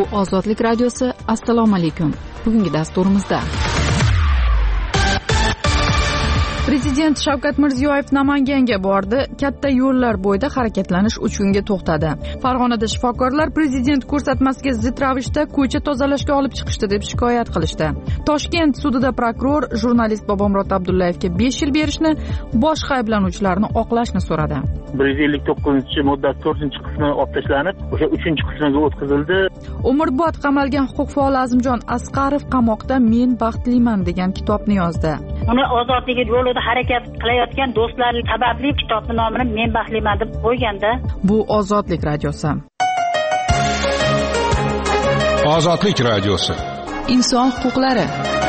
Ozodlik radiosi. Assalomu alaykum. Bugungi dasturimizda Prezident Shavkat Mirziyoyev Namanganga bordi. Katta yo'llar bo'yida harakatlanish 3 kunga to'xtadi. Farg'onada shifokorlar prezident ko'rsatmasiga zid ravishda ko'cha tozalashga olib chiqishdi deb shikoyat qilishdi. Toshkent sudida prokuror jurnalist Bobomurod Abdullayevga 5 yil berishni, boshqa ayblanuvchilarni oqlashni so'radi. 159-modda 4-qismi olib tashlanib, o'sha 3-qismiga o'tkazildi. Umrbod qamalgan huquq faoli Azimjon Asqarov qamoqda Men baxtliman degan kitobni yozdi. Uni ozodligi yo'lida harakat qilayotgan do'stlari sababli kitobning nomini Men baxtliman deb qo'yganda. Bu Ozodlik radiosi. Ozodlik radiosi. Inson huquqlari.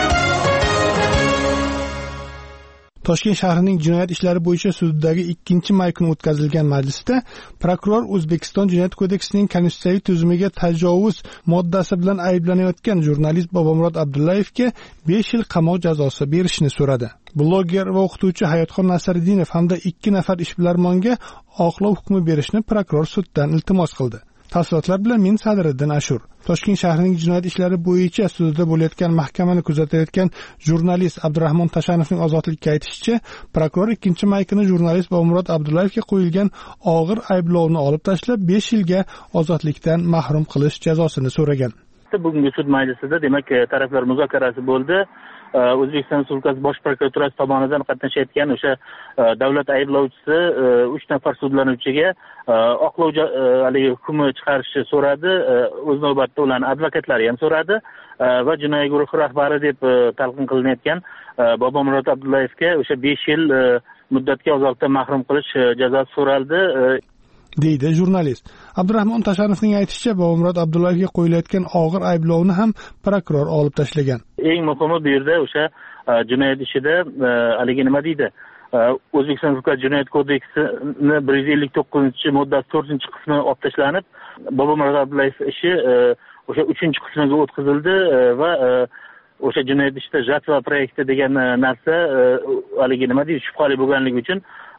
Toshkent shahrining jinoyat ishlari bo'yicha sudidagi 2-may kuni o'tkazilgan majlisda prokuror O'zbekiston Jinoyat kodeksining konstitutsiyaviy tuzumiga tajovuz moddasi bilan ayblanayotgan jurnalist Bobomurod Abdullayevga 5 yil qamoq jazosi berishni so'radi. Bloger va o'qituvchi Hayotxon Nasriddinov hamda 2 nafar ishbilarmonga oqlov hukmi berishni prokuror suddan iltimos qildi. Tafsilotlar bilan men Sadriddin Ashur. Toshkent shahrining jinoyat ishlari bo'yicha sudida bo'layotgan mahkamani kuzatayotgan jurnalist Abdurahmon Tashanovning ozodlikka aytishicha, prokuror 2-may kuni jurnalist Bobomurod Abdullayevga qo'yilgan og'ir ayblovni olib tashlab 5 yilga ozodlikdan mahrum qilish jazosini so'ragan. Bugungi sud majlisida demak taraflar muzokarasi bo'ldi. O'zbekiston Respublikasi Bosh prokuraturasi tomonidan qatnashayotgan o'sha davlat ayblovchisi 3 nafar sudlanuvchiga oqlov hukmi chiqarishni so'radi. O'z navbatida ularning advokatlari ham so'radi va jinoiy guruh rahbari deb talqin qilinayotgan Bobomurod Abdullayevga o'sha 5 yil muddatga ozodlikdan mahrum qilish jazosi so'raldi. deydi jurnalist. Abdurahmon Tashanovning aytishicha, Bobomurod Abdullayevga qo'yilayotgan og'ir ayblovni ham prokuror olib tashlagan. Eng muhimi bu yerda o'sha jinoyat ishida haligi nima deydi? O'zbekiston Respublikasi Jinoyat kodeksining 159-moddasi 4-qismi olib tashlanib, Bobomurod Abdullayev ishi o'sha 3-qismiga o'tkazildi va o'sha jinoyat ishida jatva proyekti degan narsa haligi nima deydi, shubhali bo'lganligi uchun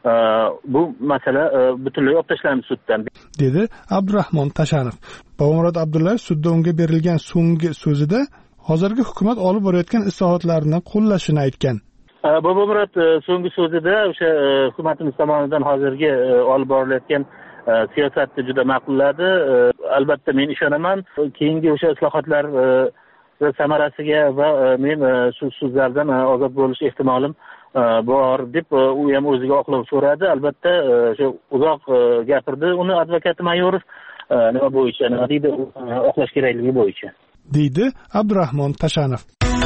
bu masala butunlay olib tashlandi suddan, dedi Abdurahmon Tashanov. Bobomurod Abdullayev sudda unga berilgan so'nggi so'zida hozirgi hukumat olib borayotgan islohotlarni qo'llashini aytgan. Bobomurod so'nggi so'zida o'sha hukumatimiz tomonidan hozirgi olib borilayotgan siyosatni juda ma'qulladi. Albatta men ishonaman, keyingi o'sha islohotlar samarasiga va men shu so'zlardan ozod bo'lish ehtimolim bor deb u ham o'ziga oqlov so'radi. Albatta o'sha uzoq gapirdi. Uni advokati Mayorov nima bo'yicha, nima deydi, oqlash kerakligi bo'yicha, deydi Abdurahmon Tashanov.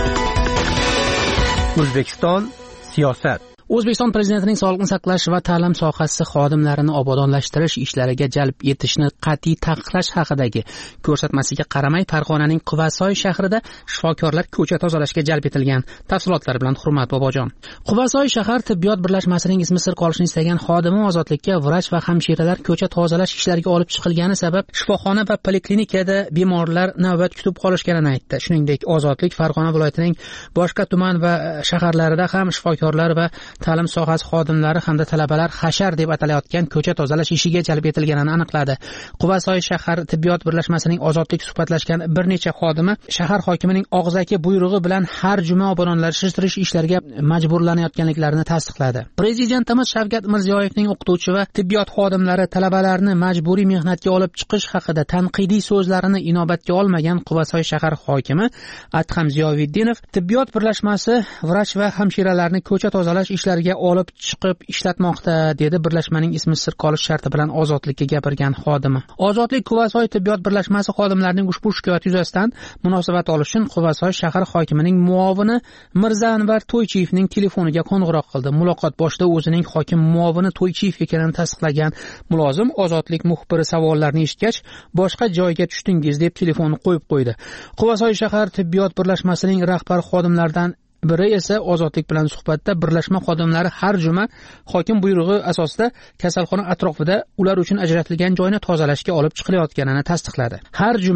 O'zbekiston siyosat. O'zbekiston Prezidentining sog'liqni saqlash va ta'lim sohasi xodimlarini obodonlashtirish ishlariga jalb etishni qat'iy taqiqlash haqidagi ko'rsatmasiga qaramay Farg'onaning Quvasoy shahrida shifokorlar ko'cha tozalashga jalb etilgan. Tafsilotlar bilan Hurmat Bobojon. Quvasoy shahar tibbiyot birlashmasining ismi sir qolishini istagan xodimi ozodlikka vrach va hamshiralar ko'cha tozalash ishlariga olib chiqilgani sabab shifoxona va poliklinikada bemorlar navbat kutib qolishganini aytdi. Shuningdek, Ozodlik Farg'ona viloyatining boshqa tuman va shaharlarida ham shifokorlar va ta'lim sohasi xodimlari hamda talabalar hashar deb atalayotgan ko'cha tozalash ishiga jalb etilganini aniqladi. Quvasoy shahar tibbiyot birlashmasining Ozodlik suhbatlashgan bir necha xodimi shahar hokimining og'zaki buyrug'i bilan har juma obodonlashtirish ishlariga majburlanayotganliklarini tasdiqladi. Prezidentimiz Shavkat Mirziyoyevning o'qituvchi va tibbiyot xodimlari talabalarni majburiy mehnatga olib chiqish haqida tanqidiy so'zlarini inobatga olmagan Quvasoy shahar hokimi Adham Ziyoviddinov tibbiyot birlashmasi vrach va hamshiralarni ko'cha tozalash ishlariga olib chiqib ishlatmoqda, dedi birlashmaning ismi sir qolish sharti bilan Ozodlikka gapirgan xodimi. Ozodlik Quvasoy tibbiyot birlashmasi xodimlarining ushbu shikoyati yuzasidan munosabat olish uchun Quvasoy shahar hokimining muovini Mirza Anvar To'ychiyevning telefoniga qo'ng'iroq qildi. Muloqot boshida o'zining hokim muovini To'ychiyev ekanini tasdiqlagan mulozim Ozodlik muxbiri savollarni eshitgach, boshqa joyga tushdingiz deb telefonni qo'yib qo'ydi. Quvasoy shahar tibbiyot birlashmasining rahbar xodimlaridan biri esa Ozodlik bilan suhbatda birlashma xodimlari har juma hokim buyrug'i asosida kasalxona atrofida ular uchun ajratilgan joyni tozalashga olib chiqilayotganini tasdiqladi. Har juma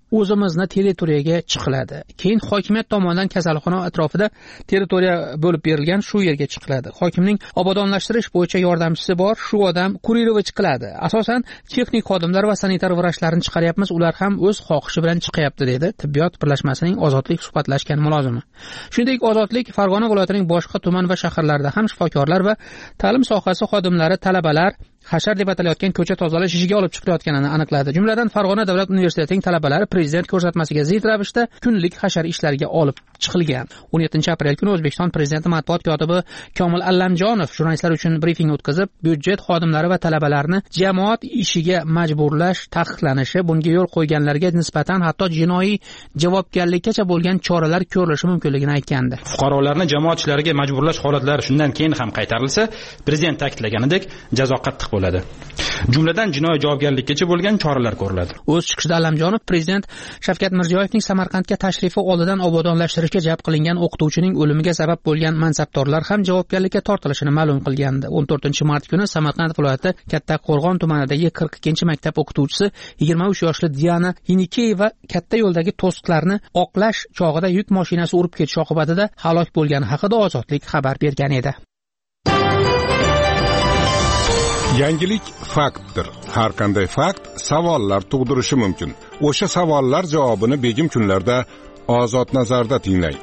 o'zimizni territoriyaga chiqiladi. Keyin hokimiyat tomonidan kasalxona atrofida territoriya bo'lib berilgan, shu yerga chiqiladi. Hokimning obodonlashtirish bo'yicha yordamchisi bor, shu odam Kurirovich qiladi. Asosan texnik xodimlar va sanitar vrachlarni chiqaryapmiz, ular ham o'z xohishi bilan chiqyapti, dedi tibbiyot birlashmasining Ozodlik suhbatlashgan mulozimi. Shuningdek, Ozodlik Farg'ona viloyatining boshqa tuman va shaharlarida ham shifokorlar va ta'lim sohasi xodimlari, talabalar hashar deb atalayotgan ko'cha tozalash ishiga olib chiqilayotganini aniqladi. Jumladan Farg'ona davlat universitetining talabalari prezident ko'rsatmasiga zid ravishda kunlik hashar ishlariga olib chiqilgan. 17-aprel kuni O'zbekiston prezidenti matbuot kotibi Komil Allamjonov jurnalistlar uchun brifing o'tkazib, byudjet xodimlari va talabalarni jamoat ishiga majburlash taqiqlanishi, bunga yo'l qo'yganlarga nisbatan hatto jinoiy javobgarlikkacha bo'lgan choralar ko'rilishi mumkinligini aytgandi. Fuqarolarni jamoat ishlariga majburlash holatlari shundan keyin ham qaytarilsa, prezident ta'kidlaganidek jazo qattiq bo'ladi. Jumladan jinoiy javobgarlikkacha bo'lgan choralar ko'riladi. O'z chiqishida Allamjonov prezident Shavkat Mirziyoyevning Samarqandga tashrifi oldidan obodonlashtirishga jalb qilingan o'qituvchining o'limiga sabab bo'lgan mansabdorlar ham javobgarlikka tortilishini ma'lum qilgandi. 14-mart kuni Samarqand viloyati Kattaqo'rg'on tumanidagi 42-maktab o'qituvchisi 23 yoshli Diana Yinikeyeva katta yo'ldagi to'siqlarni oqlash chog'ida yuk mashinasi urib ketishi oqibatida halok bo'lgani haqida Ozodlik xabar bergan edi. Yangilik faktdir. Har qanday fakt savollar tug'dirishi mumkin. O'sha savollar javobini begim kunlarda Ozod nazarda tinglang.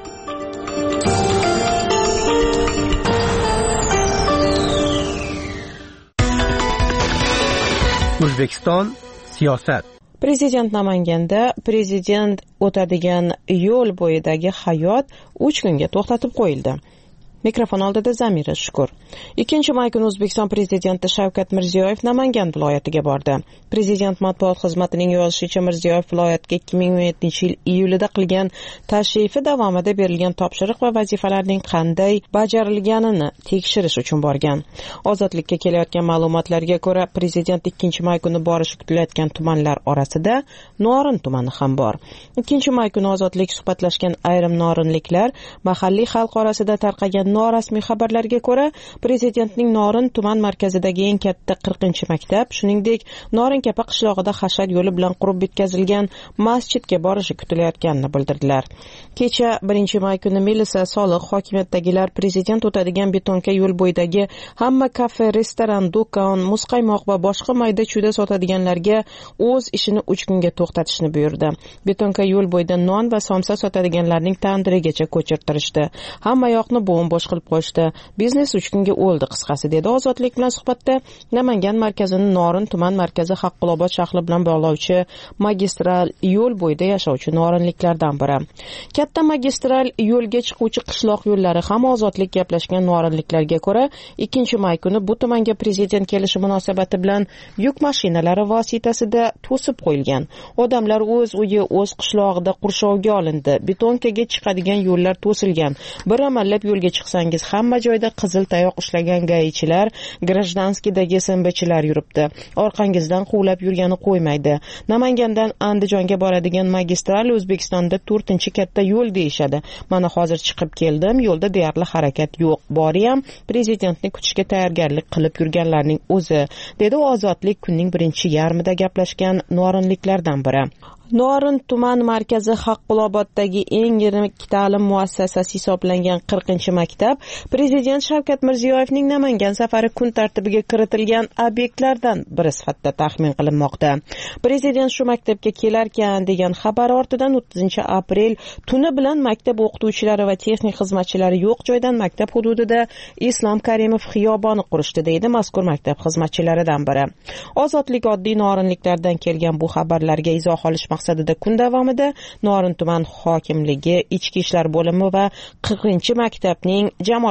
O'zbekiston siyosat. Prezident Namanganda prezident o'tadigan yo'l bo'yidagi hayot 3 kunga to'xtatib qo'yildi. Mikrofon oldida Zamira Shukur. 2-may kuni O'zbekiston prezidenti Shavkat Mirziyoyev Namangan viloyatiga bordi. Prezident matbuot xizmatining yozishicha, Mirziyoyev viloyatga 2017-yil iyulida qilgan tashrifi davomida berilgan topshiriq va vazifalarning qanday bajarilganini tekshirish uchun borgan. Ozodlikka kelayotgan ma'lumotlarga ko'ra, prezident 2-may kuni borishi kutilayotgan tumanlar orasida Norin tumani ham bor. 2-may kuni Ozodlik suhbatlashgan ayrim norinliklar mahalliy xalq orasida tarqagan norasmiy xabarlarga ko'ra, prezidentning Norin tuman markazidagi eng katta 40-maktab, shuningdek, Norinkapa qishlog'ida hashar yo'li bilan qurib bitkazilgan masjidga borishi kutilayotganini bildirdilar. Kecha 1-may kuni Milisa soliq hokimiyatdagilar prezident o'tadigan betonka yo'l bo'yidagi hamma kafe, restoran, do'kon, muzqaymoq va boshqa mayda-chuyda sotadiganlarga o'z ishini 3 kunga to'xtatishni buyurdi. Betonka yo'l bo'yida non va somsa sotadiganlarning tandirigacha ko'chirtirishdi. Hamma yoqni bo'm-bo'sh qilib qo'yishdi. Biznes 3 kunga o'ldi qisqasi, dedi Ozodlik bilan suhbatda Namangan markazini Norin tuman markazi Haqqulobod shahri bilan bog'lovchi magistral yo'l bo'yida yashovchi norinliklardan biri. Katta magistral yo'lga chiquvchi qishloq yo'llari ham Ozodlik gaplashgan norinliklarga ko'ra, 2-may kuni bu tumanga prezident kelishi munosabati bilan yuk mashinalari vositasida to'sib qo'yilgan. Odamlar o'z uyi, o'z qishlog'ida qurshovga olindi. Betonkaga chiqadigan yo'llar to'silgan. Bir amallab yo'lga chiqsangiz hamma joyda qizil tayoq ushlagan gaichilar, grajdanskidagi simbichilar yuribdi. Orqangizdan quvlab yurgani qo'ymaydi. Namangandan Andijonga boradigan magistral O'zbekistonda 4-katta yo'l deyishadi. Mana hozir chiqib keldim, yo'lda deyarli harakat yo'q. Boriyam prezidentni kutishga tayyorgarlik qilib yurganlarning o'zi, dedi Ozodlik kunning birinchi yarmida gaplashgan norinliklardan biri. Norin tuman markazi Haqquloboddagi eng yirik ta'lim muassasasi hisoblangan 40-maktab prezident Shavkat Mirziyoyevning Namangan safari kun tartibiga kiritilgan obyektlardan biri sifatida taxmin qilinmoqda. Prezident shu maktabga kelarkan degan xabar ortidan 30-aprel tuni bilan maktab o'qituvchilari va texnik xizmatchilari yo'q joydan maktab hududida Islom Karimov xiyoboni qurishdi, deydi mazkur maktab xizmatchilaridan biri. Ozodlik oddiy norinliklardan kelgan bu xabarlarga izoh olish maqsadida kun davomida Norin tuman hokimligi, ichki ishlar bo'limi va 40-maktabning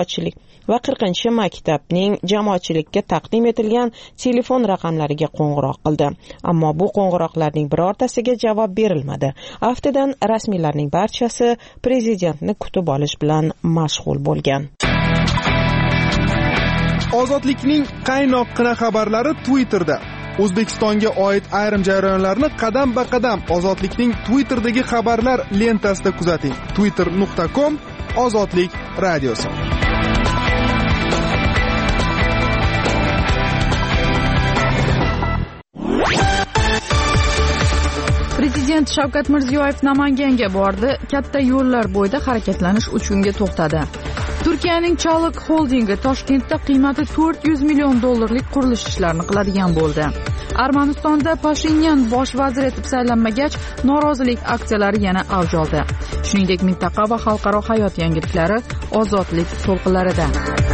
jamoatchilikka taqdim etilgan telefon raqamlariga qo'ng'iroq qildi. Ammo bu qo'ng'iroqlarning birortasiga javob berilmadi. Aftidan rasmiylarning barchasi prezidentni kutib olish bilan mashg'ul bo'lgan. Ozodlikning qaynoqqina xabarlari Twitterda. O'zbekistonga oid ayrim jarayonlarni qadam-ba-qadam Ozodlikning Twitterdagi xabarlar lentasida kuzating. twitter.com Ozodlik radiosi. Prezident Prezident Shavkat Mirziyoyev Namanganga bordi. Katta yo'llar bo'yida harakatlanish 3 kunga to'xtadi. Turkiyaning Chaliq holdingi Toshkentda qiymati $400 million qurilish ishlarini qiladigan bo'ldi. Armanistonda Pashinyan bosh vazir etib saylanmagach, norozilik aksiyalari yana avj oldi. Shuningdek, mintaqa va xalqaro hayot yangiliklari ozodlik to'lqinlarida.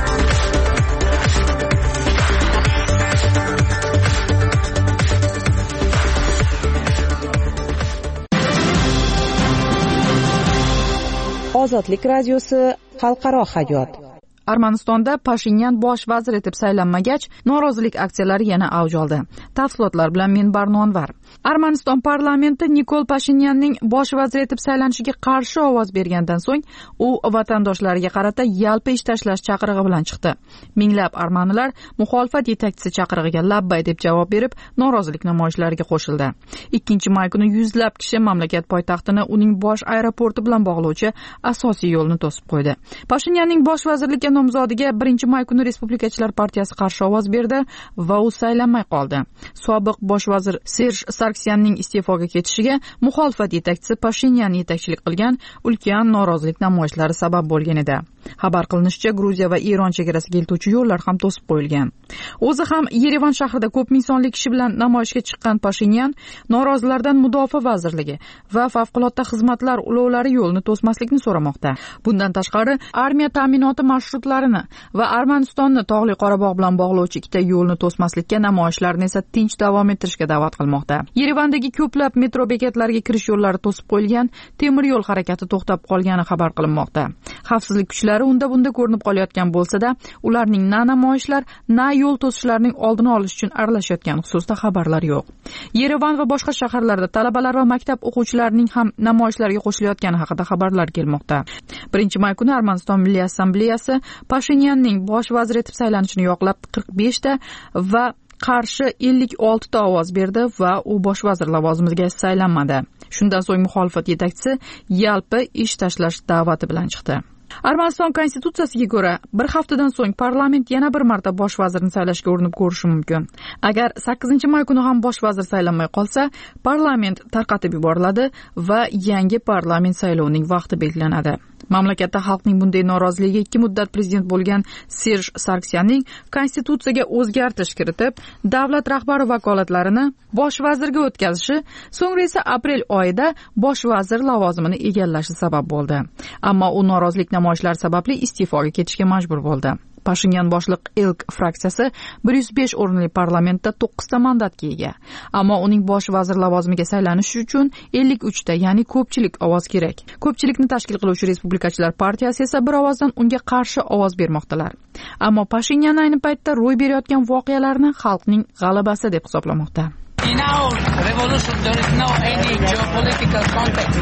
Ozodlik radiosi xalqaro hayot. Armanistonda Pashinyan bosh vazir etib saylanmagach, norozilik aksiyalari yana avj oldi. Tafsilotlar bilan men Barnonvar. Armaniston parlamenti Nikol Pashinyanning bosh vazir etib saylanishiga qarshi ovoz bergandan so'ng, u vatandoshlariga qarata yalpi ish tashlash chaqirig'i bilan chiqdi. Minglab armanilar muxolifat yetakchisi chaqirig'iga labbay deb javob berib, norozilik namoyishlariga qo'shildi. 2-may kuni yuzlab kishi mamlakat poytaxtini uning bosh aeroporti bilan bog'lovchi asosiy yo'lni to'sib qo'ydi. Pashinyanning bosh vazirlikka nomzodiga 1-may kuni Respublikachilar partiyasi qarshi ovoz berdi va u saylanmay qoldi. Sobiq bosh vazir Serj Sargsyanning iste'foga ketishiga muxolifat yetakchisi Pashinyan yetakchilik qilgan ulkan norozilik namoyishlari sabab bo'lgan edi. Xabar qilinishicha, Gruziya va Eron chegarasiga eltuvchi yo'llar ham to'sib qo'yilgan. O'zi ham Yerevan shahrida ko'p ming sonli kishi bilan namoyishga chiqqan Pashinyan norozilardan Mudofaa vazirligi va favqulodda xizmatlar ulovlari yo'lni to'smaslikni so'ramoqda. Bundan tashqari, armiya ta'minoti marshrutlarini va Armanistonni Tog'li Qorabog' bilan bog'lovchi ikkita yo'lni to'smaslikka, namoyishlarni esa tinch davom ettirishga da'vat qilmoqda. Yerevandagi ko'plab metro bekatlariga kirish yo'llari to'sib qo'yilgan, temir yo'l harakati to'xtab qolgani xabar qilinmoqda. Xavfsizlik kuchlari unda-bunda ko'rinib qolayotgan bo'lsa-da, ularning na namoyishlar, na yo'l to'sishlarning oldini olish uchun aralashayotgani xususida xabarlar yo'q. Yerevan va boshqa shaharlarda talabalar va maktab o'quvchilarining ham namoyishlarga qo'shilayotgani haqida xabarlar kelmoqda. 1-may kuni Armaniston Milliy assambleyasi Pashinyanning bosh vazir etib saylanishini yoqlab 45 ta va qarshi 56 ta ovoz berdi va u bosh vazir lavozimiga saylanmadi. Shundan so'ng muxolifat yetakchisi yalpi ish tashlash da'vati bilan chiqdi. Armaniston konstitutsiyasiga ko'ra, bir haftadan so'ng parlament yana bir marta bosh vazirni saylashga urinib ko'rishi mumkin. Agar 8-may kuni ham bosh vazir saylanmay qolsa, parlament tarqatib yuboriladi va yangi parlament saylovining vaqti belgilanadi. Mamlakatda xalqning bunday noroziligiga 2 muddat prezident bo'lgan Serj Sargsyanning konstitutsiyaga o'zgartirish kiritib, davlat rahbari vakolatlarini bosh vazirga o'tkazishi, so'ngra esa aprel oyida bosh vazir lavozimini egallashi sabab bo'ldi. Ammo u norozilik namoyishlari sababli iste'foga ketishga majbur bo'ldi. Pashinyan boshliq Ilk fraksiyasi 105 o'rinli parlamentda 9 ta mandatga ega. Ammo uning bosh vazir lavozimiga saylanish uchun 53 ta, ya'ni ko'pchilik ovoz kerak. Ko'pchilikni tashkil qiluvchi Respublikachilar partiyasi esa bir ovozdan unga qarshi ovoz bermoqdalar. Ammo Pashinyan ayni paytda ro'y berayotgan voqealarni xalqning g'alabasi deb hisoblamoqda. In our revolution there is no any geopolitical context.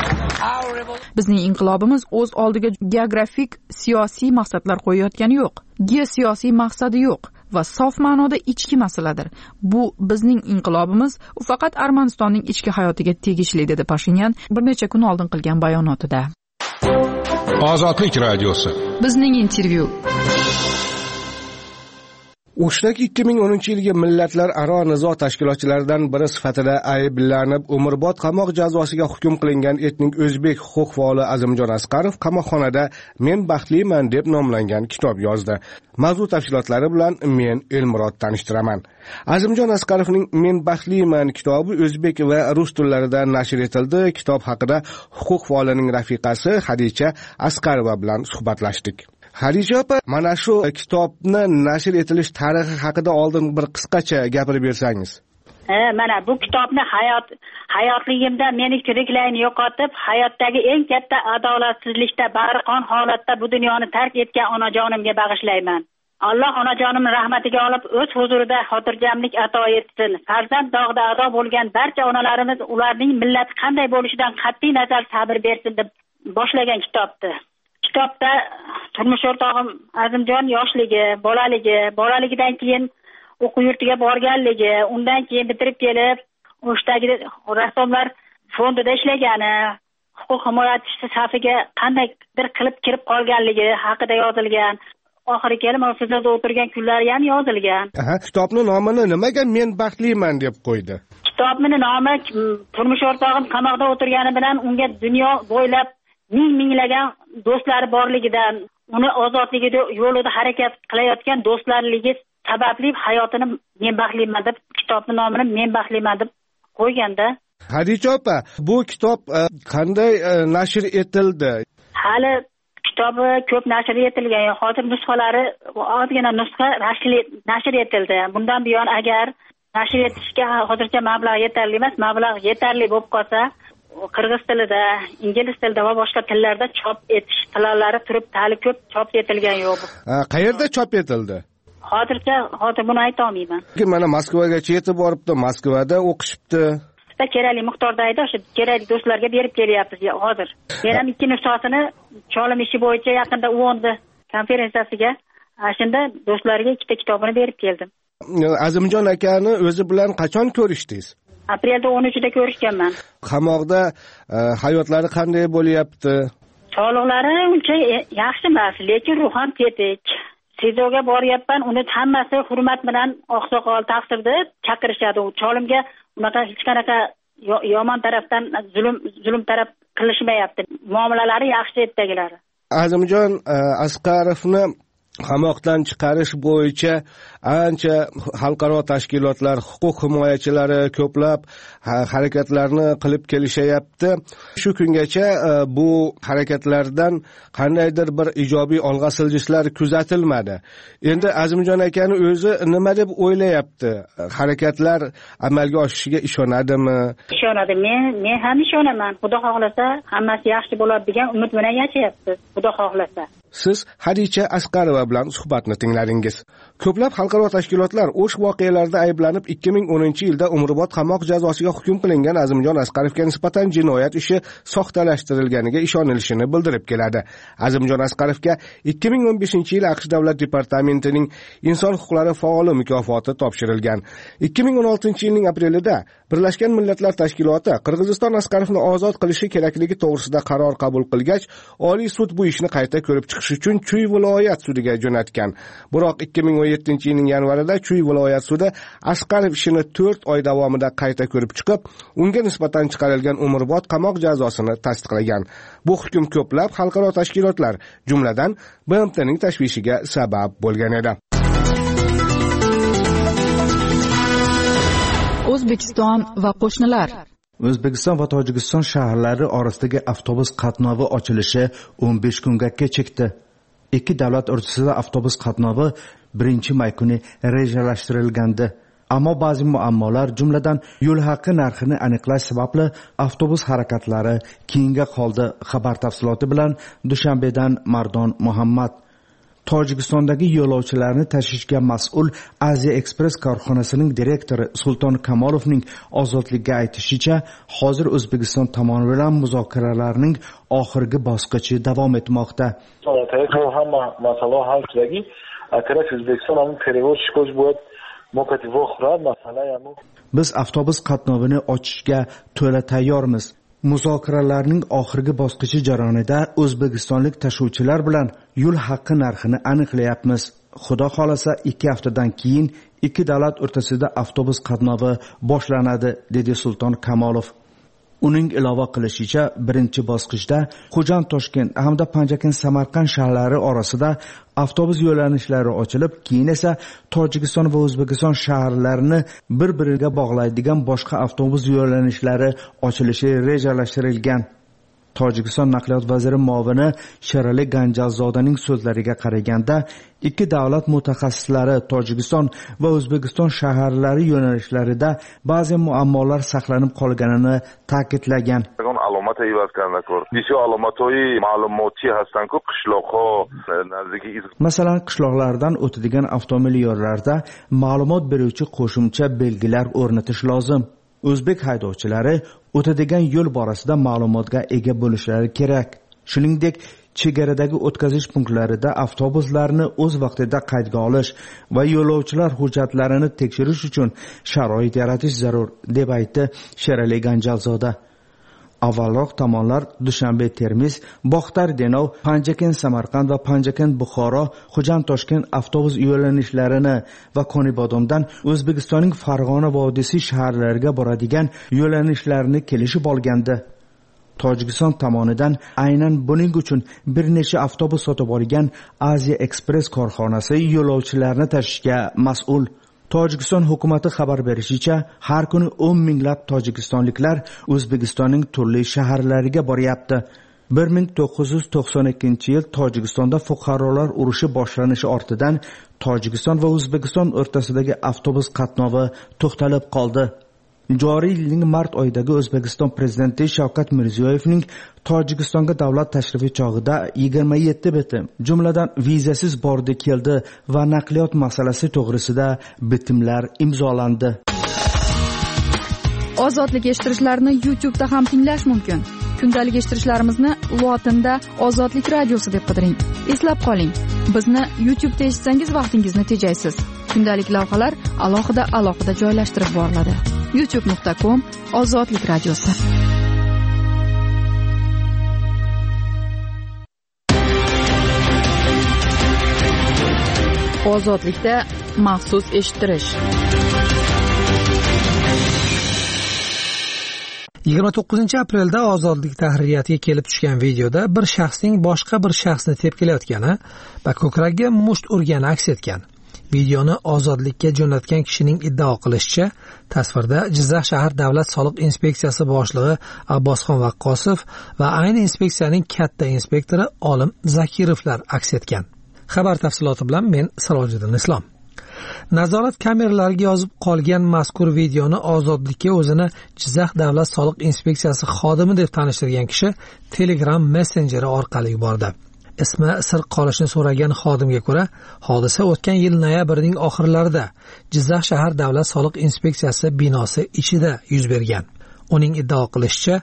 Bizning inqilobimiz o'z oldiga geografik siyosiy maqsadlar qo'yayotgani yo'q. Geosiyosiy maqsadi yo'q va sof ma'noda ichki masaladir. Bu bizning inqilobimiz, u faqat Armanistonning ichki hayotiga tegishli, dedi Pashinyan bir necha kun oldin qilgan bayonotida. Ozodlik radiosi. Bizning intervyu. O'shnak 2010-yilgi millatlararo nizo tashkilotchilaridan biri sifatida ayblanib umrbod qamoq jazosiga hukm qilingan etnik o'zbek huquq faoli Azimjon Asqarov qamoqxonada Men baxtliman deb nomlangan kitob yozdi. Mavzu tafsilotlari bilan men Elmurod tanishtiraman. Azimjon Asqarovning Men baxtliman kitobi o'zbek va rus tillarida nashr etildi. Kitob haqida huquq faolining rafiqasi Hadicha Asqarova bilan suhbatlashdik. Hadicha opa, mana shu kitobni nashr etilish tarixi haqida oldin bir qisqacha gapirib bersangiz. Mana bu kitobni hayotligimda meni tiriklayin yo'qotib, hayotdagi eng katta adolatsizlikda bag'riqon holatda bu dunyoni tark etgan onajonimga bag'ishlayman. Alloh onajonimni rahmatiga olib, o'z huzurida xotirjamlik ato etsin. Farzand dog'da ado bo'lgan barcha onalarimiz ularning millati qanday bo'lishidan qat'iy nazar sabr bersin deb boshlagan kitobdi. Kitobda turmush o'rtog'im Azimjon yoshligi, bolaligidan keyin o'quv yurtiga borganligi, undan keyin bitirib kelib, o'shdagi rassomlar fondida ishlagani, huquq himoyachisi safiga qandaydir qilib kirib qolganligi haqida yozilgan. oxiri kelib mavzusida o'tirgan kunlari ham yozilgan. Kitobni nomini nimaga men baxtliman deb qo'ydi? Kitobning nomi turmush o'rtog'im qamoqda o'tirgani bilan unga dunyo bo'ylab minglagan do'stlari borligidan, uni ozodligida yo'lida harakat qilayotgan do'stlarligi sababli hayotini men baxtliman deb kitobning nomini men baxtliman deb qo'yganda. Hadicha opa, bu kitob qanday nashr etildi? Hali kitobi ko'p nashr etilgan. Hozir nusxalari ozgina nusxa nashr etildi. Bundan buyon agar nashr etishga hozircha mablag' yetarli emas, mablag' yetarli bo'lib qolsa, qirg'iz tilida, ingliz tilida va boshqa tillarda chop etish planlari turib, hali ko'p chop etilgan yo'q. Qayerda chop etildi? Hozir buni ayta olmayman. Mana Moskvagacha yetib boribdi, Moskvada o'qishibdi. Kerakli miqdorda ayda, o'sha kerakli do'stlarga berib kelyapmiz hozir. Men ham 2 nusxasini cholim ishi bo'yicha yaqinda UONda konferensiyasiga, shunda do'stlarga 2ta kitobini berib keldim. Azimjon akani o'zi bilan qachon ko'rishdingiz? Aprelda 13-da ko'rishganman. Qamoqda hayotlari qanday bo'lyapti? Sog'liqlari uncha yaxshi emas, lekin ruhan tetik. Sizoga boryapman, uni hammasi hurmat bilan oqsoqol taqsirda chaqirishadi. Cholimga unaqa hech qanaqa yomon tarafdan zulm taraf qilishmayapti. Muomalalari yaxshi etdagilari. Azimjon Asqarovni qamoqdan chiqarish bo'yicha ancha xalqaro tashkilotlar, huquq himoyachilari ko'plab harakatlarni qilib kelishayapti. Shu kungacha bu harakatlardan qandaydir bir ijobiy olg'a siljishlar kuzatilmadi. Endi Azimjon akani o'zi nima deb o'ylayapti? Harakatlar amalga oshishiga ishonadimi? Ishonadi. Men ham ishonaman. Xudo xohlasa hammasi yaxshi bo'ladi degan umid bilan yashayapmiz. Xudo xohlasa. Siz Hadicha Asqarova bilan suhbatni tingladingiz. Ko'plab xalqaro tashkilotlar o'sh voqealarda ayblanib 2010-yilda umrbod qamoq jazosiga hukm qilingan Azimjon Asqarovga nisbatan jinoyat ishi soxtalashtirilganiga ishonilishini bildirib keladi. Azimjon Asqarovga 2015-yil AQSh Davlat departamentining inson huquqlari faoli mukofoti topshirilgan. 2016-yilning aprelida Birlashgan Millatlar Tashkiloti Qirg'iziston Asqarovni ozod qilishi kerakligi to'g'risida qaror qabul qilgach, Oliy sud bu ishni qayta ko'rib chiqish uchun Chuy viloyat sudiga jo'natgan. Biroq 2017-yilning yanvarida Chuy viloyat sudi Asqarov ishini 4 oy davomida qayta ko'rib chiqib, unga nisbatan chiqarilgan umrbod qamoq jazosini tasdiqlagan. Bu hukm ko'plab xalqaro tashkilotlar, jumladan BMTning tashvishiga sabab bo'lgan edi. O'zbekiston va qo'shnilar. O'zbekiston va Tojikiston shaharlari orasidagi avtobus qatnovi ochilishi 15 kunga kechikdi. Ikki davlat o'rtasida avtobus qatnovi 1-may kuni rejalashtirilgandi. Ammo ba'zi muammolar, jumladan yo'l haqi narxini aniqlash sababli avtobus harakatlari keyinga qoldi. Xabar tafsiloti bilan Dushanbedan Mardon Muhammad. Tojikistondagi yo'lovchilarni tashishga mas'ul Aziya Express korxonasining direktori Sulton Kamolovning ozodlikka aytishicha, hozir O'zbekiston tomoni bilan muzokaralarning oxirgi bosqichi davom etmoqda. Hamma masala hal qiladi. Agar O'zbekiston ham перевод shikoz bo'lib, mo'kativo xurad masala ham. Biz avtobus qatnovini ochishga to'la tayyormiz. Muzokaralarning oxirgi bosqichi jarayonida o'zbekistonlik tashuvchilar bilan yo'l haqi narxini aniqlayapmiz. Xudo xolasa 2 haftadan keyin ikki davlat o'rtasida avtobus qatnovi boshlanadi, dedi Sulton Kamolov. Uning ilova qilishicha, birinchi bosqichda Xo'jand Toshkent hamda Panjakent Samarqand shaharlari orasida avtobus yo'lanishlari ochilib, keyin esa Tojikiston va O'zbekiston shaharlarini bir-biriga bog'laydigan boshqa avtobus yo'lanishlari ochilishi rejalashtirilgan. Tojikiston naqliyot vaziri muovini Sherali Ganjalzodaning so'zlariga qaraganda, ikki davlat mutaxassislari Tojikiston va O'zbekiston shaharlari yo'nalishlarida ba'zi muammolar saqlanib qolganini ta'kidlagan. Masalan, qishloqlardan o'tadigan avtomobil yo'llarida ma'lumot beruvchi qo'shimcha belgilar o'rnatish lozim. O'zbek haydovchilari o'tadigan yo'l borasida ma'lumotga ega bo'lishlari kerak. Shuningdek, chegaradagi o'tkazish punktlarida avtobuslarni o'z vaqtida qaydga olish va yo'lovchilar hujjatlarini tekshirish uchun sharoit yaratish zarur, deb aytdi Sherali Ganjalzoda. avvalroq tomonlar Dushanbe Termiz, Bog'tar Denov, Panjakent Samarqand va Panjakent Buxoro, Xo'jand Toshkent avtobus yo'lanishlarini va Konibodomdan O'zbekistonning Farg'ona vodiysi shaharlariga boradigan yo'lanishlarni kelishib olgandi. Tojikiston tomonidan aynan buning uchun bir necha avtobus sotib olgan Asia Express korxonasi yo'lovchilarni tashishga mas'ul. Tojikiston hukumati xabar berishicha, har kuni 10 minglab tojikistonliklar O'zbekistonning turli shaharlariga boryapti. 1992-yil Tojikistonda fuqarolar urushi boshlanishi ortidan Tojikiston va O'zbekiston o'rtasidagi avtobus qatnovi to'xtalib qoldi. Joriy yilning mart oyidagi O'zbekiston prezidenti Shavkat Mirziyoyevning Tojikistonga davlat tashrifi chog'ida 27 bitim, jumladan vizasiz bordi keldi va naqliyot masalasi to'g'risida bitimlar imzolandi. Ozodlik eshittirishlarni YouTube'da ham tinglash mumkin. Kundalik eshittirishlarimizni lotinda Ozodlik radiosi deb qidiring. Eslab qoling, bizni YouTube'da eshitsangiz vaqtingizni tejaysiz. Kundalik lavhalar alohida joylashtirib boriladi. youtube.com Ozodlik radiosi. Ozodlikda maxsus eshittirish. 29-aprelda Ozodlik tahririyatiga kelib tushgan videoda bir shaxsning boshqa bir shaxsni tepkilayotgani va ko'kragiga musht urgani aks etgan. Videoni Ozodlikka jo'natgan kishining iddao qilishicha, tasvirda Jizzax shahar davlat soliq inspeksiyasi boshlig'i Abbosxon Vaqqosov va ayni inspeksiyaning katta inspektori Olim Zakirovlar aks etgan. Xabar tafsiloti bilan men Sirojiddin Islom. Nazorat kameralariga yozib qolgan mazkur videoni Ozodlikka o'zini Jizzax davlat soliq inspeksiyasi xodimi deb tanishtirgan kishi Telegram messenjeri orqali yubordi. Ismi sir qolishini so'ragan xodimga ko'ra, hodisa o'tgan yil noyabrning oxirlarida Jizzax shahar davlat soliq inspeksiyasi binosi ichida yuz bergan. Uning iddao qilishicha,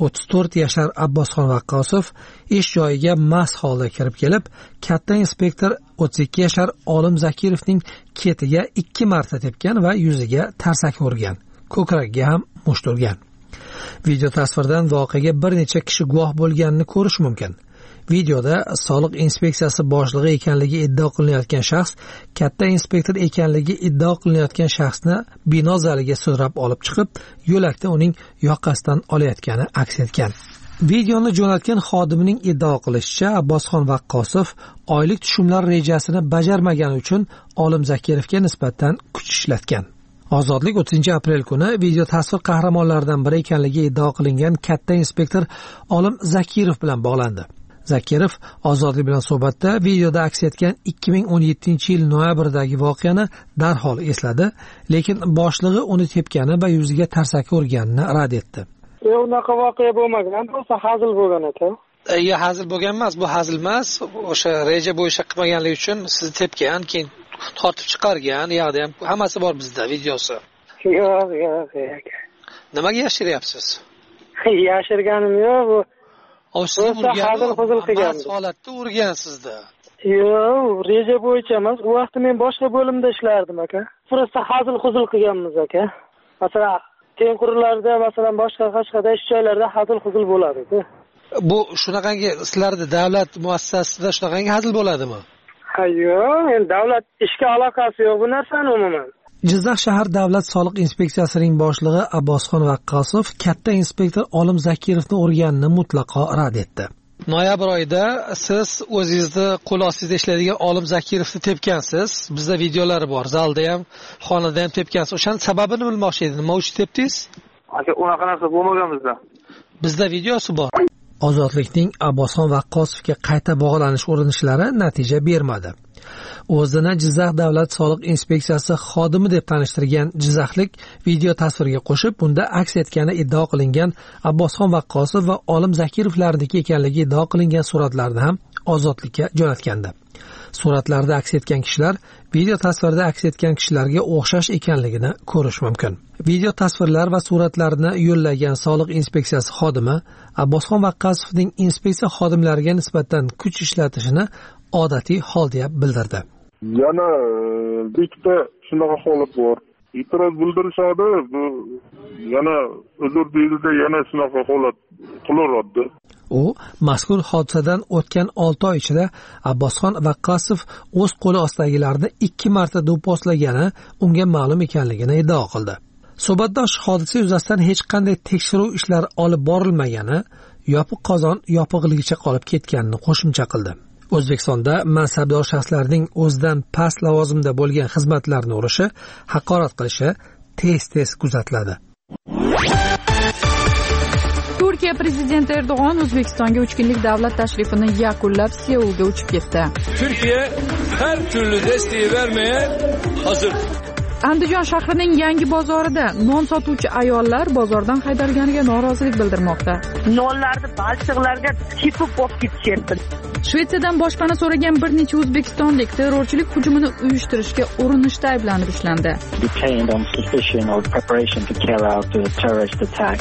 34 yashar Abbosxon Vaqqosov ish joyiga mast holda kirib kelib, katta inspektor 32 yashar Olim Zakirovning ketiga 2 marta tepgan va yuziga tarsaki urgan. Ko'kragiga ham musht urgan. Video tasvirdan voqeaga bir necha kishi guvoh bo'lganini ko'rish mumkin. Videoda soliq inspeksiyasi boshlig'i ekanligi iddao qilinayotgan shaxs katta inspektor ekanligi iddao qilinayotgan shaxsni bino zaliga sudrab olib chiqib, yo'lakda uning yoqasidan olayotgani aks etgan. Videoni jo'natgan xodimning iddao qilishicha, Abbosxon Vaqqosov oylik tushumlar rejasini bajarmagani uchun Olim Zakirovga nisbatan kuch ishlatgan. Ozodlik 30-aprel kuni video tasvir qahramonlaridan biri ekanligi iddao qilingan katta inspektor Olim Zakirov bilan bog'landi. Zakirov Ozodlik bilan suhbatda videoda aks etgan 2017-yil noyabrdagi voqeani darhol esladi, lekin boshlig'i uni tepgani va yuziga tarsaki urganini rad etdi. Unaqa voqea bo'lmagan, bo'lsa hazil bo'lgan ekan. Hazil bo'lgan emas, bu hazil emas. O'sha reja bo'yicha qilmaganligi uchun sizni tepgan, keyin tortib chiqargan, yo'qda ham hammasi bor bizda videosi. Yo'q. Nimaga yashiryapsiz? Yashirganim yo'q, bu holatda urgan sizda. Yo'q, reja bo'yicha emas. U vaqtda men boshqa bo'limda ishlardim aka. Просто hazil qilganmiz aka. Masalan, tengqurlarda, masalan, boshqa ish joylarida hazil bo'ladi-ku. Bu shunaqangi sizlarda davlat muassasasida shunaqangi hazil bo'ladimi? Ha, yo'q, endi davlat ishga aloqasi yo'q bu narsani umuman. Jizzax shahar davlat soliq inspeksiyasining boshlig'i Abbosxon Vaqqosov katta inspektor Olim Zakirovni urganini mutlaqo rad etdi. Noyabr oyida siz o'zingizni qo'l ostida ishlaydigan Olim Zakirovni tepgansiz. Bizda videolari bor. Zalda ham, xonada ham tepgansiz. O'shaning sababini bilmoqchi edim. Nima uchun tepdingiz? Aka, unaqa narsa bo'lmagan bizda. Bizda videosi bor. Ozodlikning Abbosxon Vaqqosovga qayta bog'lanish urinishlari natija bermadi. O'zini Jizzax davlat soliq inspeksiyasi xodimi deb tanishtirgan jizzaxlik video tasvirga qo'shib, bunda aks etgani iddao qilingan Abbosxon Vaqqosov va Olim Zakirovlarniki ekanligi iddao qilingan suratlarni ham Ozodlikka jo'natgandi. Suratlarda aks etgan kishilar video tasvirda aks etgan kishilarga o'xshash ekanligini ko'rish mumkin. Video tasvirlar va suratlarni yo'llagan soliq inspeksiyasi xodimi Abbosxon Vaqqosovning inspeksiya xodimlariga nisbatan kuch ishlatishini odatiy hol deb bildirdi. Yana ikkita shunaqa holat bor. E'tiroz bildirishadi, bu yana uzr deydi-da, yana shunaqa holat qilaveradi. U mazkur hodisadan o'tgan 6 oy ichida Abbosxon Vaqqasov o'z qo'li ostidagilarni 2 marta do'pposlagani unga ma'lum ekanligini iddao qildi. Suhbatdosh hodisa yuzasidan hech qanday tekshiruv ishlari olib borilmagani, yopiq qozon yopiqligicha qolib ketganini qo'shimcha qildi. O'zbekistonda mansabdor shaxslarning o'zidan past lavozimda bo'lgan xizmatlarni urishi, haqorat qilishi tez kuzatiladi. Turkiya prezidenti Erdo'g'on O'zbekistonga 3 kunlik davlat tashrifini yakunlab Seulga uchib ketdi. Türkiye her türlü desteği vermeye hazır. Andijon shahrining yangi bozorida non sotuvchi ayollar bozordan haydalganiga norozilik bildirmoqda. Nonlarni balchiqlarga kepib bo'lib ketishyapti. Shvetsiyadan boshpana so'ragan bir necha o'zbekistonlik terrorchilik hujumini uyushtirishga urinishda ayblanib ushlandi. Detained on suspicion or preparation to carry out a terrorist attack.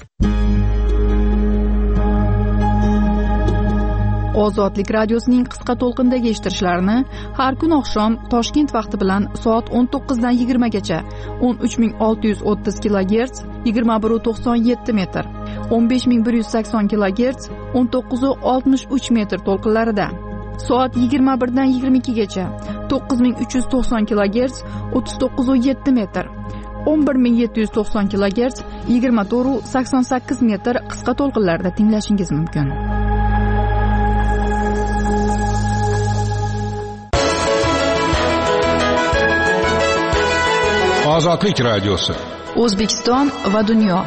Ozodlik radiosining qisqa to'lqindagi eshittirishlarini har kun oqshom Toshkent vaqti bilan soat 19 dan 20 gacha 13630 kHz 2197 metr, 15180 kHz 1963 metr to'lqinlarida, soat 21 dan 22 gacha 9390 kHz 3907 metr, 11790 kHz 2488 metr qisqa to'lqinlarda tinglashingiz mumkin. Ozodlik radiosi. O'zbekiston va dunyo.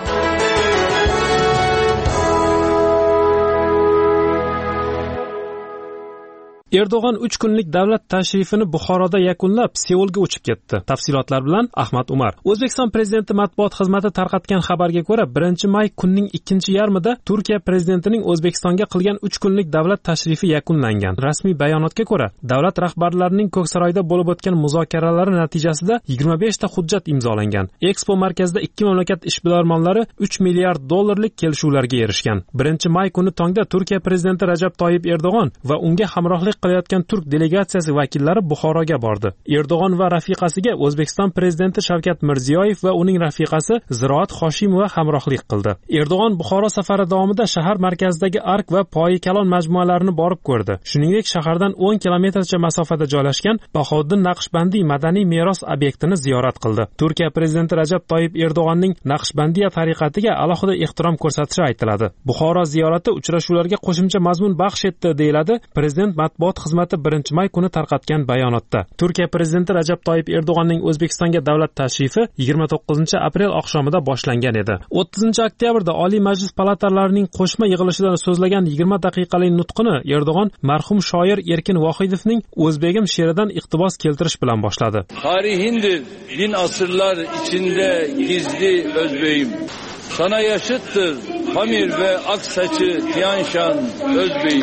Erdo'g'on 3 kunlik davlat tashrifini Buxoroda yakunlab Seulga uchib ketdi. Tafsilotlar bilan Ahmad Umar. O'zbekiston prezidenti matbuot xizmati tarqatgan xabarga ko'ra, 1-may kunning ikkinchi yarmida Turkiya prezidentining O'zbekistonga qilgan 3 kunlik davlat tashrifi yakunlangan. Rasmiy bayonotga ko'ra, davlat rahbarlarining Ko'ksaroyda bo'lib o'tgan muzokaralari natijasida 25 ta hujjat imzolangan. Expo markazida ikki mamlakat ishbilarmonlari 3 milliard dollarlik kelishuvlarga erishgan. 1-may kuni tongda Turkiya prezidenti Rajab Toyyib Erdo'g'on va unga hamrohlik qilayotgan turk delegatsiyasi vakillari Buxoroga bordi. Erdo'g'on va rafiqasiga O'zbekiston prezidenti Shavkat Mirziyoyev va uning rafiqasi Ziroat Hoshimova hamrohlik qildi. Erdo'g'on Buxoro safari davomida shahar markazidagi Ark va Poyi Kalon majmualarini borib ko'rdi. Shuningdek, shahardan 10 kilometrcha masofada joylashgan Bahoddin Naqshbandiy madaniy meros obyektini ziyorat qildi. Turkiya prezidenti Rajab Toyyib Erdo'g'onning Naqshbandiya tariqatiga alohida ehtirom ko'rsatishi aytiladi. Buxoro ziyorati uchrashuvlarga qo'shimcha mazmun baxsh etdi, deyiladi prezident matbuot xizmati 1-may kuni tarqatgan bayonotda. Turkiya prezidenti Rajab Toyyib Erdo'g'onning O'zbekistonga davlat tashrifi 29-aprel oqshomida boshlangan edi. 30-oktyabrda Oliy Majlis palatalarining qo'shma yig'ilishida so'zlagan 20 daqiqalik nutqini Erdo'g'on marhum shoir Erkin Vohidovning O'zbegim she'ridan iqtibos keltirish bilan boshladi. Tarihindir bin asırlar içinde gizli özbeyim. Sana yaşıttır Pamir ve Aksaç'ı Tiyanşan özbeyim.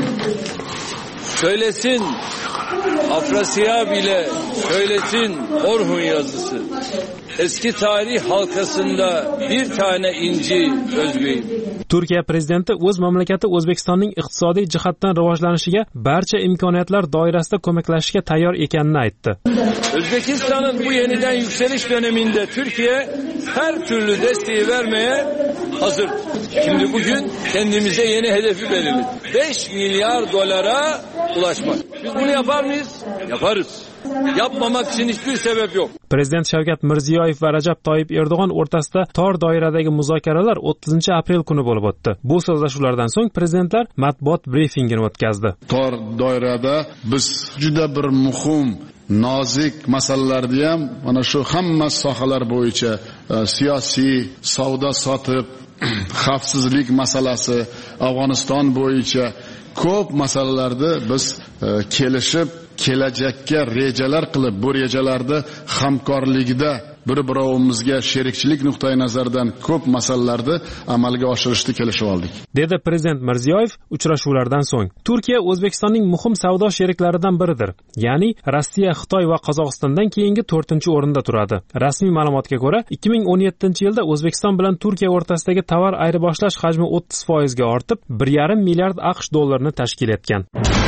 Söylesin Afrasiyab ile söylesin Orhun yazısı. Eski tarih halkasında bir tane inci özbeyim. Turkiya prezidenti o'z mamlakati O'zbekistonning iqtisodiy jihatdan rivojlanishiga barcha imkoniyatlar doirasida ko'maklashishga tayyor ekanini aytdi. Özbekistan'ın bu yeniden yükseliş döneminde Türkiye her türlü desteği vermeye hazır. Şimdi bugün kendimize yeni hedefi belirledik. 5 milyar dolara ulaşmak. Biz bunu yapar mıyız? Yaparız. Yapmamak için hiçbir sebep yok. Prezident Shavkat Mirziyoyev va Rajab Toyyib Erdo'g'on o'rtasida tor doiradagi muzokaralar 30-aprel kuni bo'lib o'tdi. Bu so'zlashuvlardan so'ng prezidentlar matbuot brifingini o'tkazdi. Tor doirada biz juda bir muhim nozik masalalarni ham mana shu hamma sohalar bo'yicha siyosiy, savdo sotiq, xavfsizlik masalasi, Afg'oniston bo'yicha ko'p masalalarda biz kelishib kelajakka rejalar qilib, bu rejalarda hamkorlikda bir-birovimizga sherikchilik nuqtai nazaridan ko'p masalalarni amalga oshirishni kelishib oldik, dedi prezident Mirziyoyev uchrashuvlardan so'ng. Turkiya O'zbekistonning muhim savdo sheriklaridan biridir. Ya'ni Rossiya, Xitoy va Qozog'istondan keyingi 4-o'rinda turadi. Rasmiy ma'lumotga ko'ra, 2017-yilda O'zbekiston bilan Turkiya o'rtasidagi tovar ayirboshlash hajmi 30% ga ortib, 1,5 milliard AQSh dollarini tashkil etgan.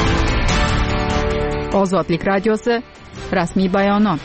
Ozodlik radiosi rasmiy bayonot.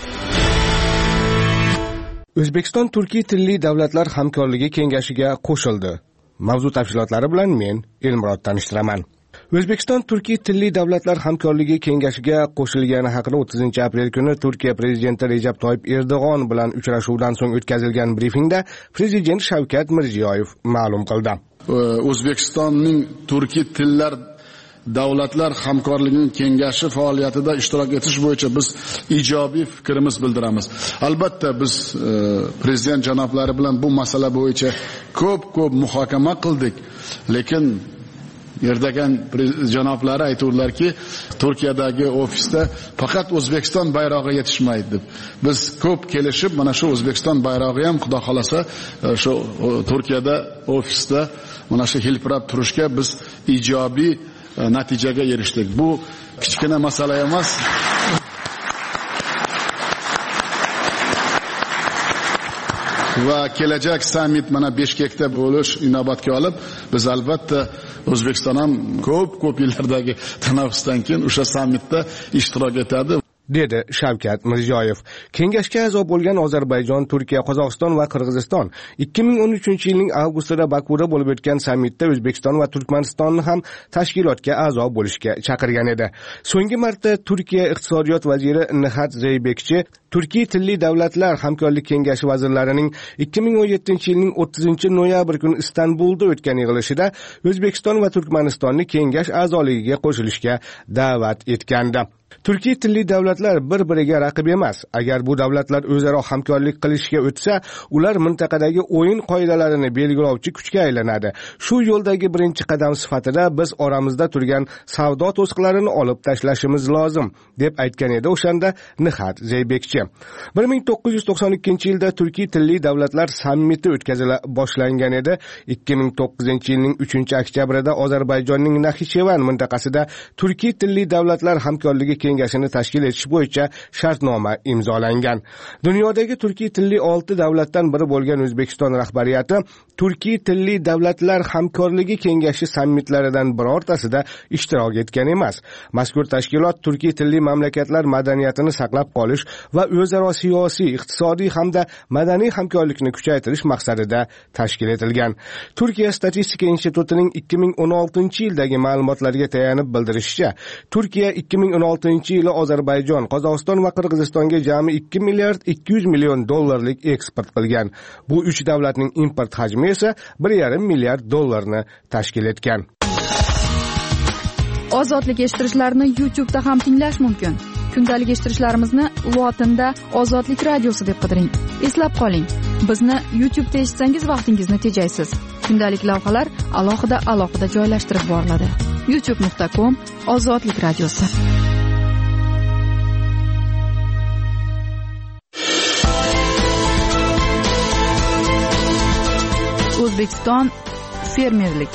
O'zbekiston Turkiy tilli davlatlar hamkorligi kengashiga qo'shildi. Mavzu tafsilotlari bilan men Elmurod tanishtiraman. O'zbekiston Turkiy tilli davlatlar hamkorligi kengashiga qo'shilgani haqida 30-aprel kuni Turkiya prezidenti Recep Tayyip Erdo'g'on bilan uchrashuvdan so'ng o'tkazilgan brifingda prezident Shavkat Mirziyoyev ma'lum qildi. O'zbekistonning turkiy tillar davlatlar hamkorligining kengashi faoliyatida ishtirok etish bo'yicha biz ijobiy fikrimiz bildiramiz. Albatta biz prezident janoblari bilan bu masala bo'yicha ko'p muhokama qildik, lekin Erdo'g'an janoblari aytdilarki, Turkiyadagi ofisda faqat O'zbekiston bayrog'i yetishmaydi deb. Biz ko'p kelishib, mana shu O'zbekiston bayrog'i ham xudo xolasa shu Turkiyada ofisda mana shu hilpirab turishga biz ijobiy natijaga erishdik. Bu kichkina masala emas. Va kelajak summit mana Bishkekda bo'lish inobatga olib, biz albatta O'zbekiston ham ko'p yillardagi tanaffusdan keyin o'sha sammitda ishtirok etadi, dedi Shavkat Mirziyoyev. Kengashga a'zo bo'lgan Ozarbayjon, Turkiya, Qozog'iston va Qirg'iziston 2013-yilning avgustida Bakuda bo'lib o'tgan sammitda O'zbekiston va Turkmanistonni ham tashkilotga a'zo bo'lishga chaqirgan edi. So'nggi marta Turkiya iqtisodiyot vaziri Nihat Zeybekchi Turkiy tilli davlatlar hamkorlik kengashi vazirlarining 2017-yilning 30-noyabr kuni Istanbulda o'tgan yig'ilishida O'zbekiston va Turkmanistonni kengash a'zoligiga qo'shilishga da'vat etgandi. Turkiy tilli davlatlar bir-biriga raqib emas. Agar bu davlatlar o'zaro hamkorlik qilishga o'tsa, ular mintaqadagi o'yin qoidalarini belgilovchi kuchga aylanadi. Shu yo'ldagi birinchi qadam sifatida biz oramizda turgan savdo to'siqlarini olib tashlashimiz lozim, deb aytgan edi o'shanda Nihat Zeybekchi. 1992-yilda Turkiy tilli davlatlar sammiti o'tkazila boshlangan edi. 2009-yilning 3-oktyabrida Ozarbayjonning Naxichevan mintaqasida Turkiy tilli davlatlar hamkorligi kengashini tashkil etish bo'yicha shartnoma imzolangan. Dunyodagi turkiy tilli 6 davlatdan biri bo'lgan O'zbekiston rahbariyati Turkiy tilli davlatlar hamkorligi kengashi sammitlaridan birortasida ishtirok etgan emas. Mazkur tashkilot turkiy tilli mamlakatlar madaniyatini saqlab qolish va o'zaro siyosiy, iqtisodiy hamda madaniy hamkorlikni kuchaytirish maqsadida tashkil etilgan. Turkiya statistika institutining 2016-yildagi ma'lumotlarga tayanib bildirishicha, Turkiya 2016-yili Ozarbayjon, Qozog'iston va Qirg'izistonga jami 2 milliard 200 million dollarlik eksport qilgan. Bu 3 davlatning import hajmi esa 1,5 milliard dollarni tashkil etgan. Ozodlik eshittirishlarni YouTube'da ham tinglash mumkin. Kundalik eshittirishlarimizni lotinda Ozodlik radiosi deb qidiring. Eslab qoling, bizni YouTube'da eshitsangiz vaqtingizni tejaysiz. Kundalik lavhalar alohida joylashtirib boriladi. youtube.com/Ozodlik radiosi. O'zbekiston fermerlik.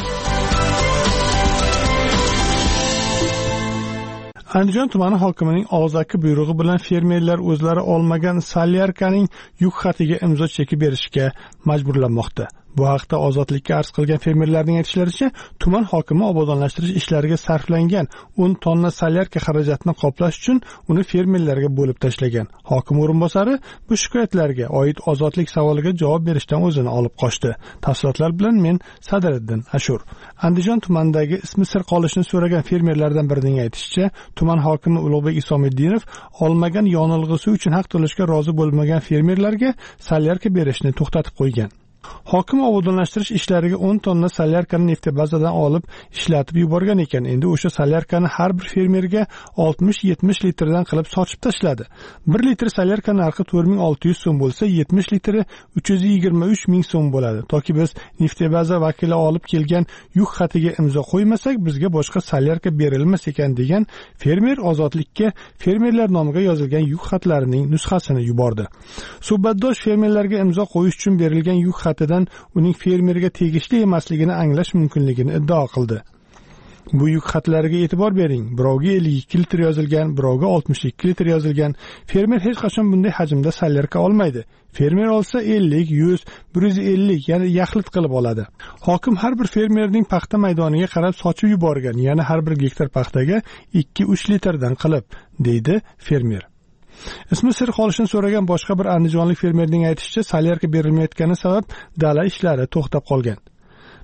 Andijon tumani hokimining og'zaki buyrug'i bilan fermerlar o'zlari olmagan solyarkaning yuk xatiga imzo chekib berishga majburlanmoqda. Bu haqda Ozodlikka arz qilgan fermerlarning aytishlaricha, tuman hokimi obodonlashtirish ishlariga sarflangan 10 tonna solyarka xarajatini qoplash uchun uni fermerlarga bo'lib tashlagan. Hokim o'rinbosari bu shikoyatlarga oid Ozodlik savoliga javob berishdan o'zini olib qochdi. Tafsilotlar bilan men Sadiriddin Ashur. Andijon tumanidagi ismi sir qolishini so'ragan fermerlardan birining aytishicha, tuman hokimi Ulug'bek Isomiddinov olmagan yonilg'isi uchun haq to'lashga rozi bo'lmagan fermerlarga solyarka berishni to'xtatib qo'ygan. Hokim obodonlashtirish ishlariga 10 tonna solyarkani neftebazadan olib ishlatib yuborgan ekan. Endi o'sha solyarkani har bir fermerga 60-70 litrdan qilib sochib tashladi. 1 litr solyarka narxi 4600 so'm bo'lsa, 70 litri 323 ming so'm bo'ladi. Toki biz neftebaza vakili olib kelgan yuk xatiga imzo qo'ymasak, bizga boshqa solyarka berilmas ekan degan fermer Ozodlikka fermerlar nomiga yozilgan yuk xatlarining nusxasini yubordi. Suhbatdosh fermerlarga imzo qo'yish uchun berilgan yuk xatidan uning fermerga tegishli emasligini anglash mumkinligini iddao qildi. Bu yuk xatlariga e'tibor bering. Birovga 52 litr yozilgan, birovga 62 litr yozilgan. Fermer hech qachon bunday hajmda solyarka olmaydi. Fermer olsa 50, 100, 150, ya'ni yaxlit qilib oladi. Hokim har bir fermerning paxta maydoniga qarab sochib yuborgan, ya'ni har bir gektar paxtaga 2-3 litrdan qilib, deydi fermer. Ismi sir qolishini so'ragan boshqa bir andijonlik fermerning aytishicha, solyarka berilmayotgani sabab dala ishlari to'xtab qolgan.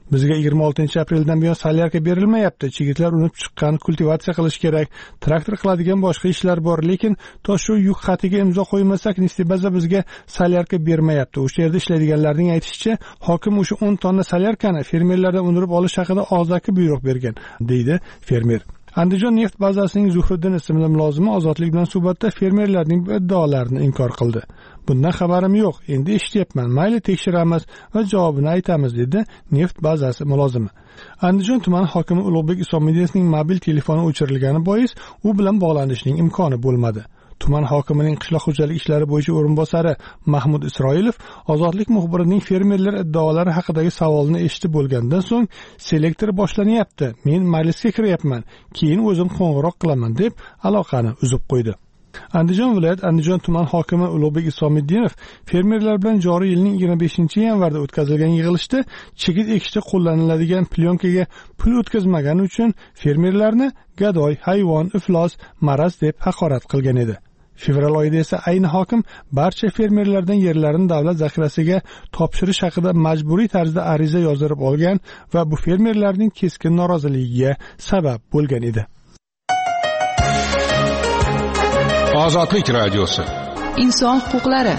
bizga 26 apreldan buyon solyarka berilmayapti. Chigitlar unib chiqqan, kultivatsiya qilish kerak, traktor qiladigan boshqa ishlar bor, lekin to shu yuk xatiga imzo qo'ymasak Nistibaza bizga solyarka bermayapti. O'sha yerda ishlaydiganlarning aytishicha, hokim o'sha 10 tonna solyarkani fermerlardan undirib olish haqida og'zaki buyruq bergan, deydi fermer. Andijon neft bazasining Zuhriddin ismli mulozimi Ozodlik bilan suhbatda fermerlarning bu iddaolarini inkor qildi. Bundan xabarim yo'q, endi eshityapman, mayli tekshiramiz va javobini aytamiz, dedi neft bazasi mulozimi. Andijon tumani hokimi Ulug'bek Isomidiyevning mobil telefoni o'chirilgani bois u bilan bog'lanishning imkoni bo'lmadi. Tuman hokimining qishloq xo'jalik ishlari bo'yicha o'rinbosari Mahmud Isroilov Ozodlik muxbirining fermerlar iddaolari haqidagi savolini eshitib bo'lgandan so'ng selektor boshlanyapti, men majlisga kiryapman, keyin o'zim qo'ng'iroq qilaman deb aloqani uzib qo'ydi. Andijon viloyat Andijon tuman hokimi Ulug'bek Isomidinov fermerlar bilan joriy yilning 25-yanvarda o'tkazilgan yig'ilishda chigit ekishda qo'llaniladigan plyonkaga pul o'tkazmagani uchun fermerlarni gadoy, hayvon, iflos, maraz deb haqorat qilgan edi. Fevral oyida esa ayni hokim barcha fermerlardan yerlarini davlat zaxirasiga topshirish haqida majburiy tarzda ariza yozdirib olgan va bu fermerlarning keskin noroziligiga sabab bo'lgan edi. Ozodlik radiosi. Inson huquqlari.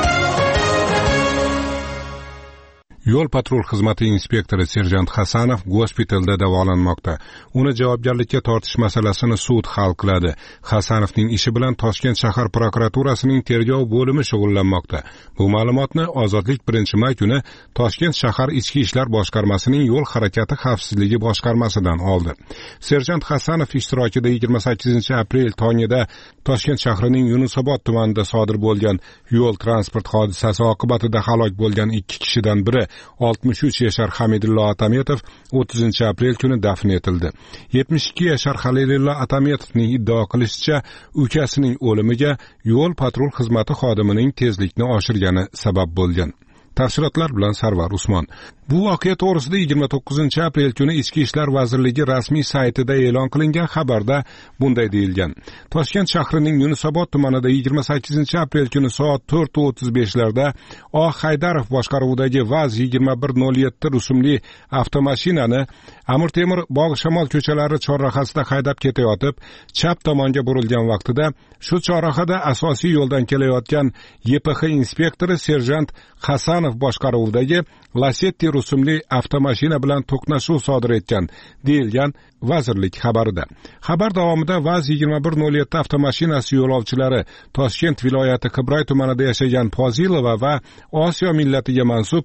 Yo'l patrul xizmati inspektori serjant Hasanov gospitalda davolanmoqda. Uni javobgarlikka tortish masalasini sud hal qiladi. Hasanovning ishi bilan Toshkent shahar prokuraturasining tergov bo'limi shug'ullanmoqda. Bu ma'lumotni Ozodlik 1-may kuni Toshkent shahar ichki ishlar boshqarmasining yo'l harakati xavfsizligi boshqarmasidan oldi. Serjant Hasanov ishtirokida 28-aprel tongida Toshkent shahrining Yunusobod tumanida sodir bo'lgan yo'l transport hodisasi oqibatida halok bo'lgan 2 kishidan biri 63 yashar Hamidullo Atametov 30-aprel kuni dafn etildi. 72 yashar Halilullo Atametovning iddao qilishicha, ukasining o'limiga yo'l patrul xizmati xodimining tezlikni oshirgani sabab bo'lgan. Tafsilotlar bilan Sarvar Usmon. Bu voqea to'g'risida 29-aprel kuni Ichki ishlar vazirligi rasmiy saytida e'lon qilingan xabarda bunday deyilgan. Toshkent shahrining Yunusobod tumanida 28-aprel kuni soat 4:35 larda O. Haydarov boshqaruvidagi VAZ 2107 rusumli avtomashinani Amir Temur Bog' Shamol ko'chalari chorrahasida haydab ketayotib, chap tomonga burilgan vaqtida shu chorrahada asosiy yo'ldan kelayotgan YPX inspektori serjant Hasanov boshqaruvidagi Lacetti rusumli avtomashina bilan to'qnashuv sodir etgan, deyilgan vazirlik xabarida. Xabar davomida VAZ 2107 avtomashinasi yo'lovchilari Toshkent viloyati Qibray tumanida yashagan Pozilova va Osiyo millatiga mansub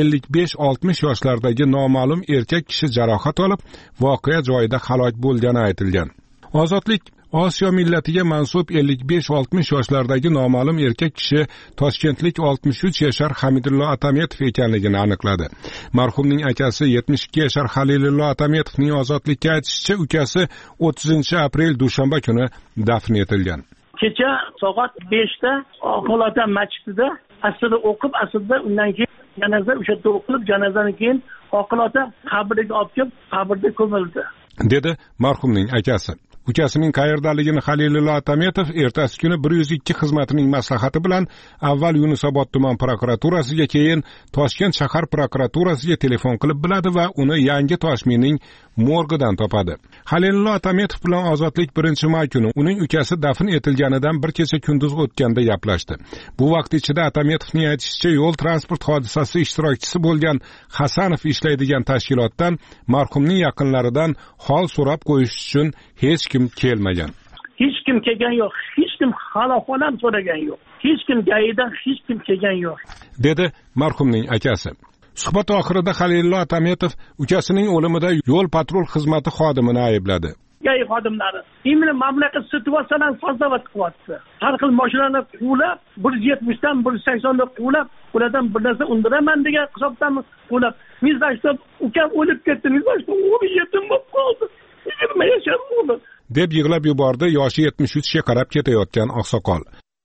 55-60 yoshlardagi noma'lum erkak kishi jarohat olib, voqea joyida halok bo'lgani aytilgan. Ozodlik Osiyo millatiga mansub 55-60 yoshlardagi noma'lum erkak kishi toshkentlik 63 yashar Hamidullo Atametov ekanligini aniqladi. Marhumning akasi 72 yashar Halilullo Atametovning Ozodlikka aytishicha, ukasi 30-aprel dushanba kuni dafn etilgan. Kecha soat 5da Oqilota masjidida asrni o'qib, aslida undan keyin janoza o'sha yerda o'qilib, janozadan keyin Oqilota qabriga olib kelib, qabrda ko'mildi, dedi marhumning akasi. Ukasining qayerdaligini Halilullo Atametov ertasi kuni 102 xizmatining maslahati bilan avval Yunusobod tuman prokuraturasiga, keyin Toshkent shahar prokuraturasiga telefon qilib biladi va uni Yangi Toshmining morgidan topadi. Halilullo Atametov bilan Ozodlik 1-may kuni uning ukasi dafn etilganidan bir kecha kunduz o'tganda gaplashdi. Bu vaqt ichida Atametovning aytishicha, yo'l transport hodisasi ishtirokchisi bo'lgan Hasanov ishlaydigan tashkilotdan marhumning yaqinlaridan hol so'rab qo'yish uchun hech kim kelmagan. Hech kim kelgan yo'q, hech kim haloqon ham so'ragan yo'q. Hech kim gayidan hech kim kelgan yo'q, dedi marhumning akasi. Suhbat oxirida Halilullo Atametov ukasining o'limida yo'l patrul xizmati xodimini aybladi. Gay xodimlari imini mamlakat situatsiyalarni sozlovat qilyapti. Har xil mashinalarni quvlab, 170 dan 180 dan quvlab, ulardan bir narsa undiraman degan hisobdan quvlab. Mizashda ukam o'lib ketdi, mizashda o'g'li yetim bo'lib qoldi. 20 yashar o'g'li, deb yig'lab yubordi yoshi 73 ga qarab ketayotgan oqsoqol.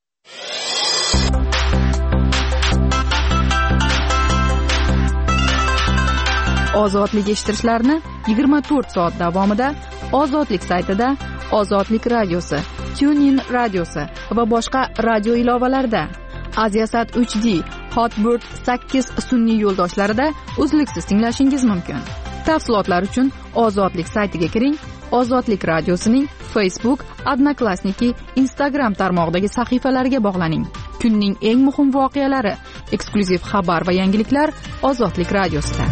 Ozodlik eshittirishlarni 24 soat davomida Ozodlik saytida, Ozodlik radiosi, TuneIn radiosi va boshqa radio ilovalarida, Aziasat HD, Hotbird 8 sun'iy yo'ldoshlarida uzluksiz tinglashingiz mumkin. Tafsilotlar uchun Ozodlik saytiga kiring. Ozodlik radiosining Facebook, Odnoklassniki, Instagram tarmog'idagi sahifalariga bog'laning. Kunning eng muhim voqealari, eksklyuziv xabar va yangiliklar Ozodlik radiosida.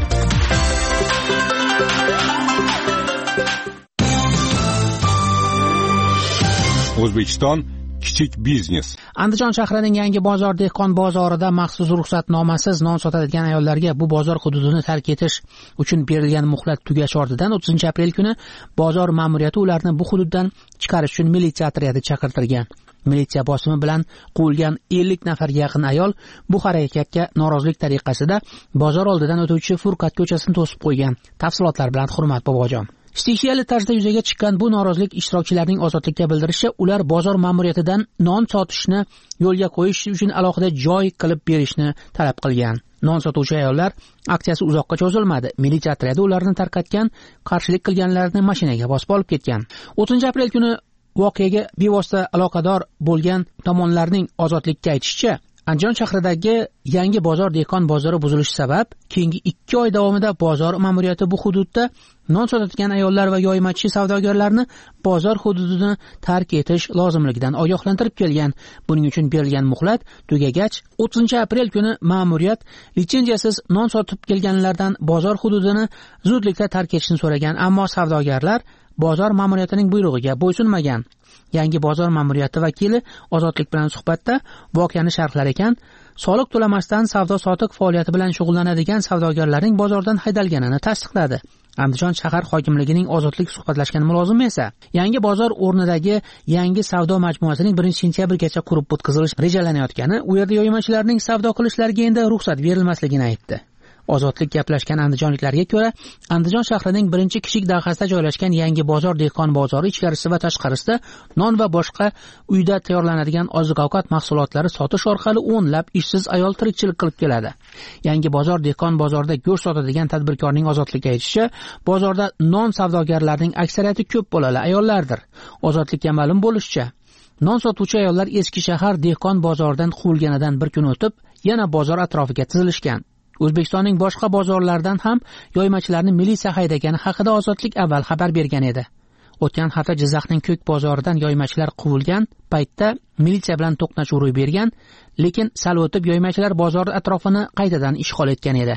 O'zbekiston kichik biznes. Andijon shahrining Yangi bozor dehqon bozorida maxsus ruxsatnomasiz non sotadigan ayollarga bu bozor hududini tark etish uchun berilgan muhlat tugash ortidan 30-aprel kuni bozor ma'muriyati ularni bu hududdan chiqarish uchun militsiya otryadi chaqirtirgan. Militsiya bosimi bilan quvilgan 50 nafarga yaqin ayol bu harakatga norozilik tariqasida bozor oldidan o'tuvchi Furqat ko'chasini to'sib qo'ygan. Tafsilotlar bilan Hurmat bobojon. Stixiyali tarzda yuzaga chiqqan bu norozilik ishtirokchilarining ozodlikka bildirishicha, ular bozor ma'muriyatidan non sotishni yo'lga qo'yish uchun alohida joy qilib berishni talab qilgan. Non sotuvchi ayollar aksiyasi uzoqqa cho'zilmadi. Militsiya otryadi ularni tarqatgan, qarshilik qilganlarni mashinaga bosib olib ketgan. 30-aprel kuni voqeaga bevosita aloqador bo'lgan tomonlarning ozodlikka aytishicha, Andijon shahridagi Yangi bozor dehqon bozori buzilishi sabab keyingi 2 oy davomida bozor ma'muriyati bu hududda non sotadigan ayollar va yoymachi savdogarlarni bozor hududini tark etish lozimligidan ogohlantirib kelgan. Buning uchun berilgan muhlat tugagach 30-aprel kuni ma'muriyat litsenziyasiz non sotib kelganlardan bozor hududini zudlikda tark etishni so'ragan, ammo savdogarlar bozor ma'muriyatining buyrug'iga bo'ysunmagan. Yangi bozor ma'muriyati vakili Ozodlik bilan suhbatda voqeani sharhlar ekan, soliq to'lamasdan savdo-sotiq faoliyati bilan shug'ullanadigan savdogarlarning bozordan haydalganini tasdiqladi. Andijon shahar hokimligining Ozodlik suhbatlashgan mulozimi esa Yangi bozor o'rnidagi yangi savdo majmuasining 1-sentyabrgacha qurib bitkazilish rejalanayotgani, u yerda yoymachilarning savdo qilishlariga endi ruxsat berilmasligini aytdi. Ozodlik gaplashgan andijonliklarga ko'ra, Andijon shahrining birinchi kichik dahasida joylashgan Yangi bozor dehqon bozori ichkarisi va tashqarisida non va boshqa uyda tayyorlanadigan oziq-ovqat mahsulotlari sotish orqali o'nlab ishsiz ayol tirikchilik qilib keladi. Yangi bozor dehqon bozorida go'sht sotadigan tadbirkorning Ozodlikka aytishicha, bozorda non savdogarlarining aksariyati ko'p bolali ayollardir. Ozodlikka ma'lum bo'lishicha, non sotuvchi ayollar eski shahar dehqon bozoridan quvilganidan bir kun o'tib, yana bozor atrofiga tizilishgan. O'zbekistonning boshqa bozorlaridan ham yoymachilarni militsiya haydagani haqida Ozodlik avval xabar bergan edi. O'tgan hafta Jizzaxning Ko'k bozoridan yoymachilar quvilgan paytda militsiya bilan to'qnashuv ro'y bergan, lekin sal o'tib yoymachilar bozor atrofini qaytadan ishg'ol etgan edi.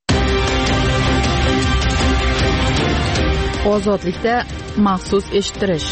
Ozodlikda maxsus eshittirish.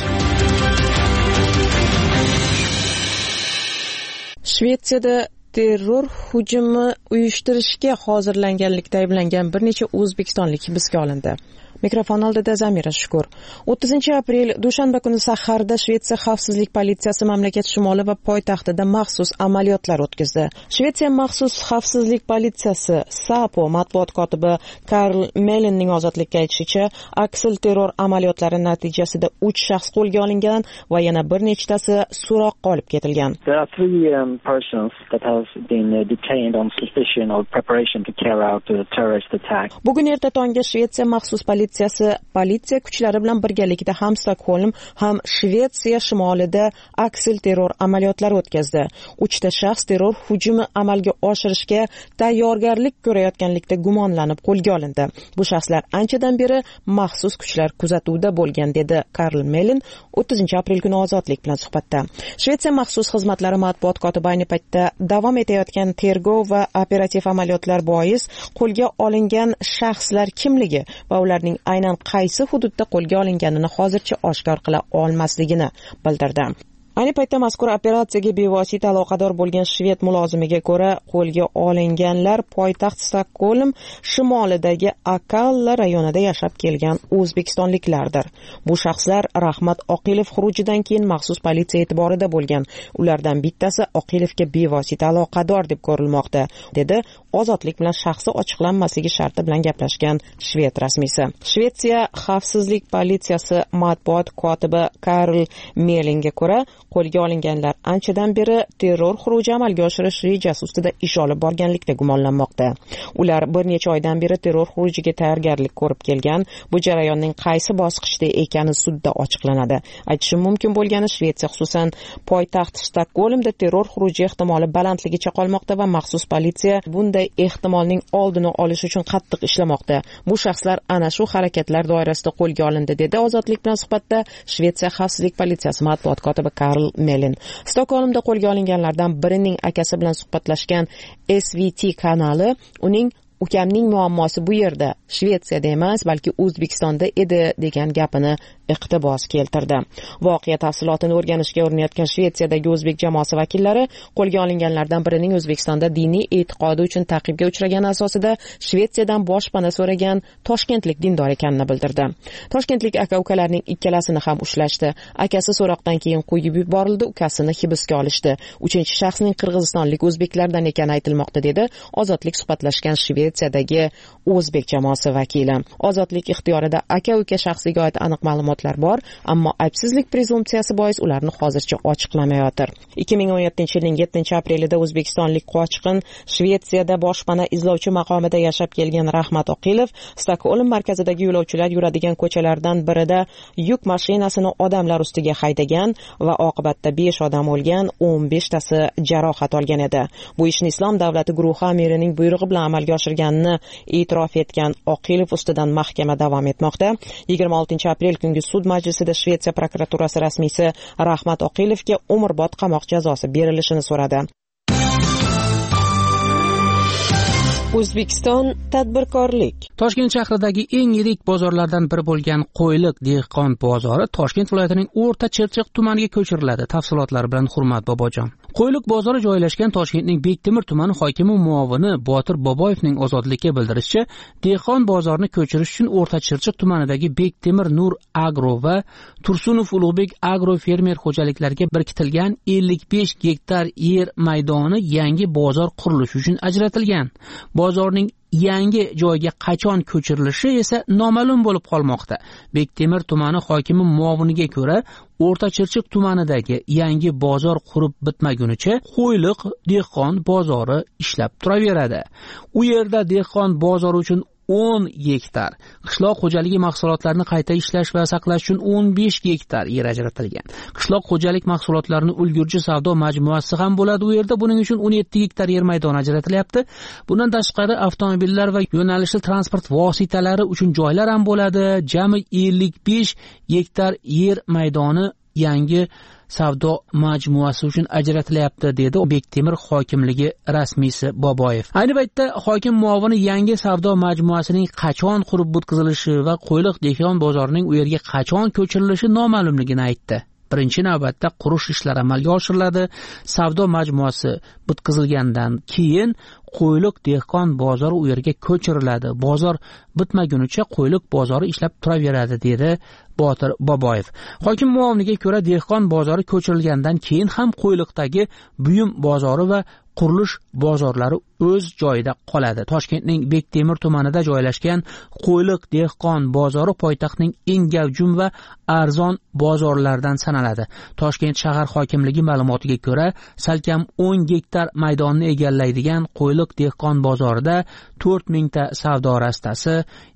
Shvetsiyada terror hujumi uyushtirishga hozirlanganlikda ayblangan bir necha o'zbekistonlik hibsga olindi. Mikrofon oldida Zamira Shukur. 30-aprel dushanba kuni saharda Shvetsiya xavfsizlik politsiyasi mamlakat shimoli va poytaxtida maxsus amaliyotlar o'tkazdi. Shvetsiya maxsus xavfsizlik politsiyasi SAPO matbuot kotibi Karl Melinning Ozodlikka aytishicha, aksil terror amaliyotlari natijasida 3 shaxs qo'lga olingan va yana bir nechtasi so'roqqa olib ketilgan. There are 3 persons that have been detained on suspicion of preparation to carry out a terrorist attack. Bugun erta tongda Shvetsiya maxsus politsiya kuchlari bilan birgalikda ham Stokholm, ham Shvetsiya shimolida aksil terror amaliyotlari o'tkazdi. 3 ta shaxs terror hujumi amalga oshirishga tayyorgarlik ko'rayotganlikda gumonlanib qo'lga olindi. Bu shaxslar anchadan beri maxsus kuchlar kuzatuvida bo'lgan, dedi Karl Melin 30-aprel kuni Ozodlik bilan suhbatda. Shvetsiya maxsus xizmatlari matbuot kotibi ayni paytda davom etayotgan tergov va operativ amaliyotlar bois qo'lga olingan shaxslar kimligi va ularning aynan qaysi hududda qo'lga olinganini hozircha oshkor qila olmasligini bildirdi. Ayni paytda mazkur operatsiyaga bevosita aloqador bo'lgan shved mulozimiga ko'ra, qo'lga olinganlar poytaxt Stokholm shimolidagi Akalla rayonida yashab kelgan o'zbekistonliklardir. Bu shaxslar Rahmat Oqilov xurujidan keyin maxsus politsiya e'tiborida bo'lgan. Ulardan bittasi Oqilovga bevosita aloqador deb ko'rilmoqda, dedi Ozodlik bilan shaxsi ochiqlanmasligi sharti bilan gaplashgan shved rasmiysi. Shvetsiya xavfsizlik politsiyasi matbuot kotibi Karl Melingga ko'ra, qo'lga olinganlar anchadan beri terror xuruji amalga oshirish rejasi ustida ish olib borganlikda gumonlanmoqda. Ular bir necha oydan beri terror xurujiga tayyorgarlik ko'rib kelgan. Bu jarayonning qaysi bosqichda ekani sudda ochiqlanadi. Aytishim mumkin bo'lgani, Shvetsiya, xususan poytaxt Stokgolmda terror xuruji ehtimoli balandligicha qolmoqda va maxsus politsiya bunday ehtimolning oldini olish uchun qattiq ishlamoqda. Bu shaxslar ana shu harakatlar doirasida qo'lga olindi, dedi Ozodlik bilan suhbatda Shvetsiya xavfsizlik politsiyasi matbuot kotibi Karl Melin. Stokgolmda qo'lga olinganlardan birining akasi bilan suhbatlashgan SVT kanali uning ukamning muammosi bu yerda, Shvetsiyada emas, balki O'zbekistonda edi degan gapini iqtibos keltirdi. Voqea tafsilotini o'rganishga urinayotgan Shvetsiyadagi o'zbek jamoasi vakillari qo'lga olinganlardan birining O'zbekistonda diniy e'tiqodi uchun ta'qibga uchragani asosida Shvetsiyadan boshpana so'ragan toshkentlik dindor ekanini bildirdi. Toshkentlik aka-ukalarning ikkalasini ham ushlashdi. Akasi so'roqdan keyin qo'yib yuborildi, ukasini hibsga olishdi. 3-shaxsning qirg'izistonlik o'zbeklardan ekani aytilmoqda, dedi Ozodlik suhbatlashgan Shvetsiyadagi o'zbek jamoasi vakili. Ozodlik ixtiyorida aka-uka shaxsiga oid aniq ma'lumotlar bor, ammo aybsizlik prezumpsiyasi bois ularni hozircha ochiqlamayotir. 2017-yilning 7-aprelida o'zbekistonlik qochqin Shvetsiyada boshpana izlovchi maqomida yashab kelgan Rahmat Oqilov Stokgolm markazidagi yo'lovchilar yuradigan ko'chalardan birida yuk mashinasini odamlar ustiga haydagan va oqibatda 5 odam o'lgan, 15 tasi jarohat olgan edi. Bu ishni Islom davlati guruhi amirining buyrug'i bilan amalga oshirganini e'tirof etgan Oqilov ustidan mahkama davom etmoqda. 26-aprel kungi sud majlisida Shvetsiya prokuraturasi rasmiysi Rahmat Oqilovga umrbod qamoq jazosi berilishini so'radi. O'zbekiston tadbirkorlik. Toshkent shahridagi eng yirik bozorlardan biri bo'lgan Qo'yliq dehqon bozori Toshkent viloyatining O'rta Chirchiq tumaniga ko'chiriladi. Tafsilotlar bilan Hurmat Bobojon. Qo'yliq bozori joylashgan Toshkentning Bektemir tumani hokimi muovini Botir Boboyevning Ozodlikka bildirishicha, dehqon bozorini ko'chirish uchun O'rta Chirchiq tumanidagi Bektemir Nur Agro va Tursunov Ulug'bek Agro fermer xo'jaliklariga biriktirilgan 55 gektar yer maydoni yangi bozor qurilishi uchun ajratilgan. Bozorning yangi joyga qachon ko'chirilishi esa noma'lum bo'lib qolmoqda. Bektemir tumani hokimi muoviniga ko'ra, O'rta Chirchiq tumanidagi yangi bozor qurib bitmagunicha Qo'yliq dehqon bozori ishlab turaveradi. U yerda dehqon bozori uchun 10 gektar, qishloq xo'jaligi mahsulotlarini qayta ishlash va saqlash uchun 15 gektar yer ajratilgan. Qishloq xo'jalik mahsulotlarini ulgurji savdo majmuasi ham bo'ladi. U yerda buning uchun 17 gektar yer maydoni ajratilyapti. Bundan tashqari avtomobillar va yo'nalishli transport vositalari uchun joylar ham bo'ladi. Jami 55 gektar yer maydoni yangi savdo majmuasi uchun ajratilyapti, dedi Bektemir hokimligi rasmiysi Boboyev. Ayni paytda hokim muovini yangi savdo majmuasining qachon qurib bitkazilishi va Qo'yliq dehqon bozorining u yerga qachon ko'chirilishi noma'lumligini aytdi. Birinchi navbatda qurish ishlari amalga oshiriladi. Savdo majmuasi bitkazilgandan keyin Qo'yliq dehqon bozori u yerga ko'chiriladi. Bozor bitmagunicha Qo'yliq bozori ishlab turaveradi, dedi Botir Boboyev. Hokim muoviniga ko'ra, dehqon bozori ko'chirilgandan keyin ham Qo'yliqdagi buyum bozori va qurilish bozorlari o'z joyida qoladi. Toshkentning Bektemir tumanida joylashgan Qo'yliq dehqon bozori poytaxtning eng gavjum va arzon bozorlardan sanaladi. Toshkent shahar hokimligi ma'lumotiga ko'ra, salkam 10 gektar maydonni egallaydigan Qo'yliq dehqon bozorida 4000 ta savdo rastasi,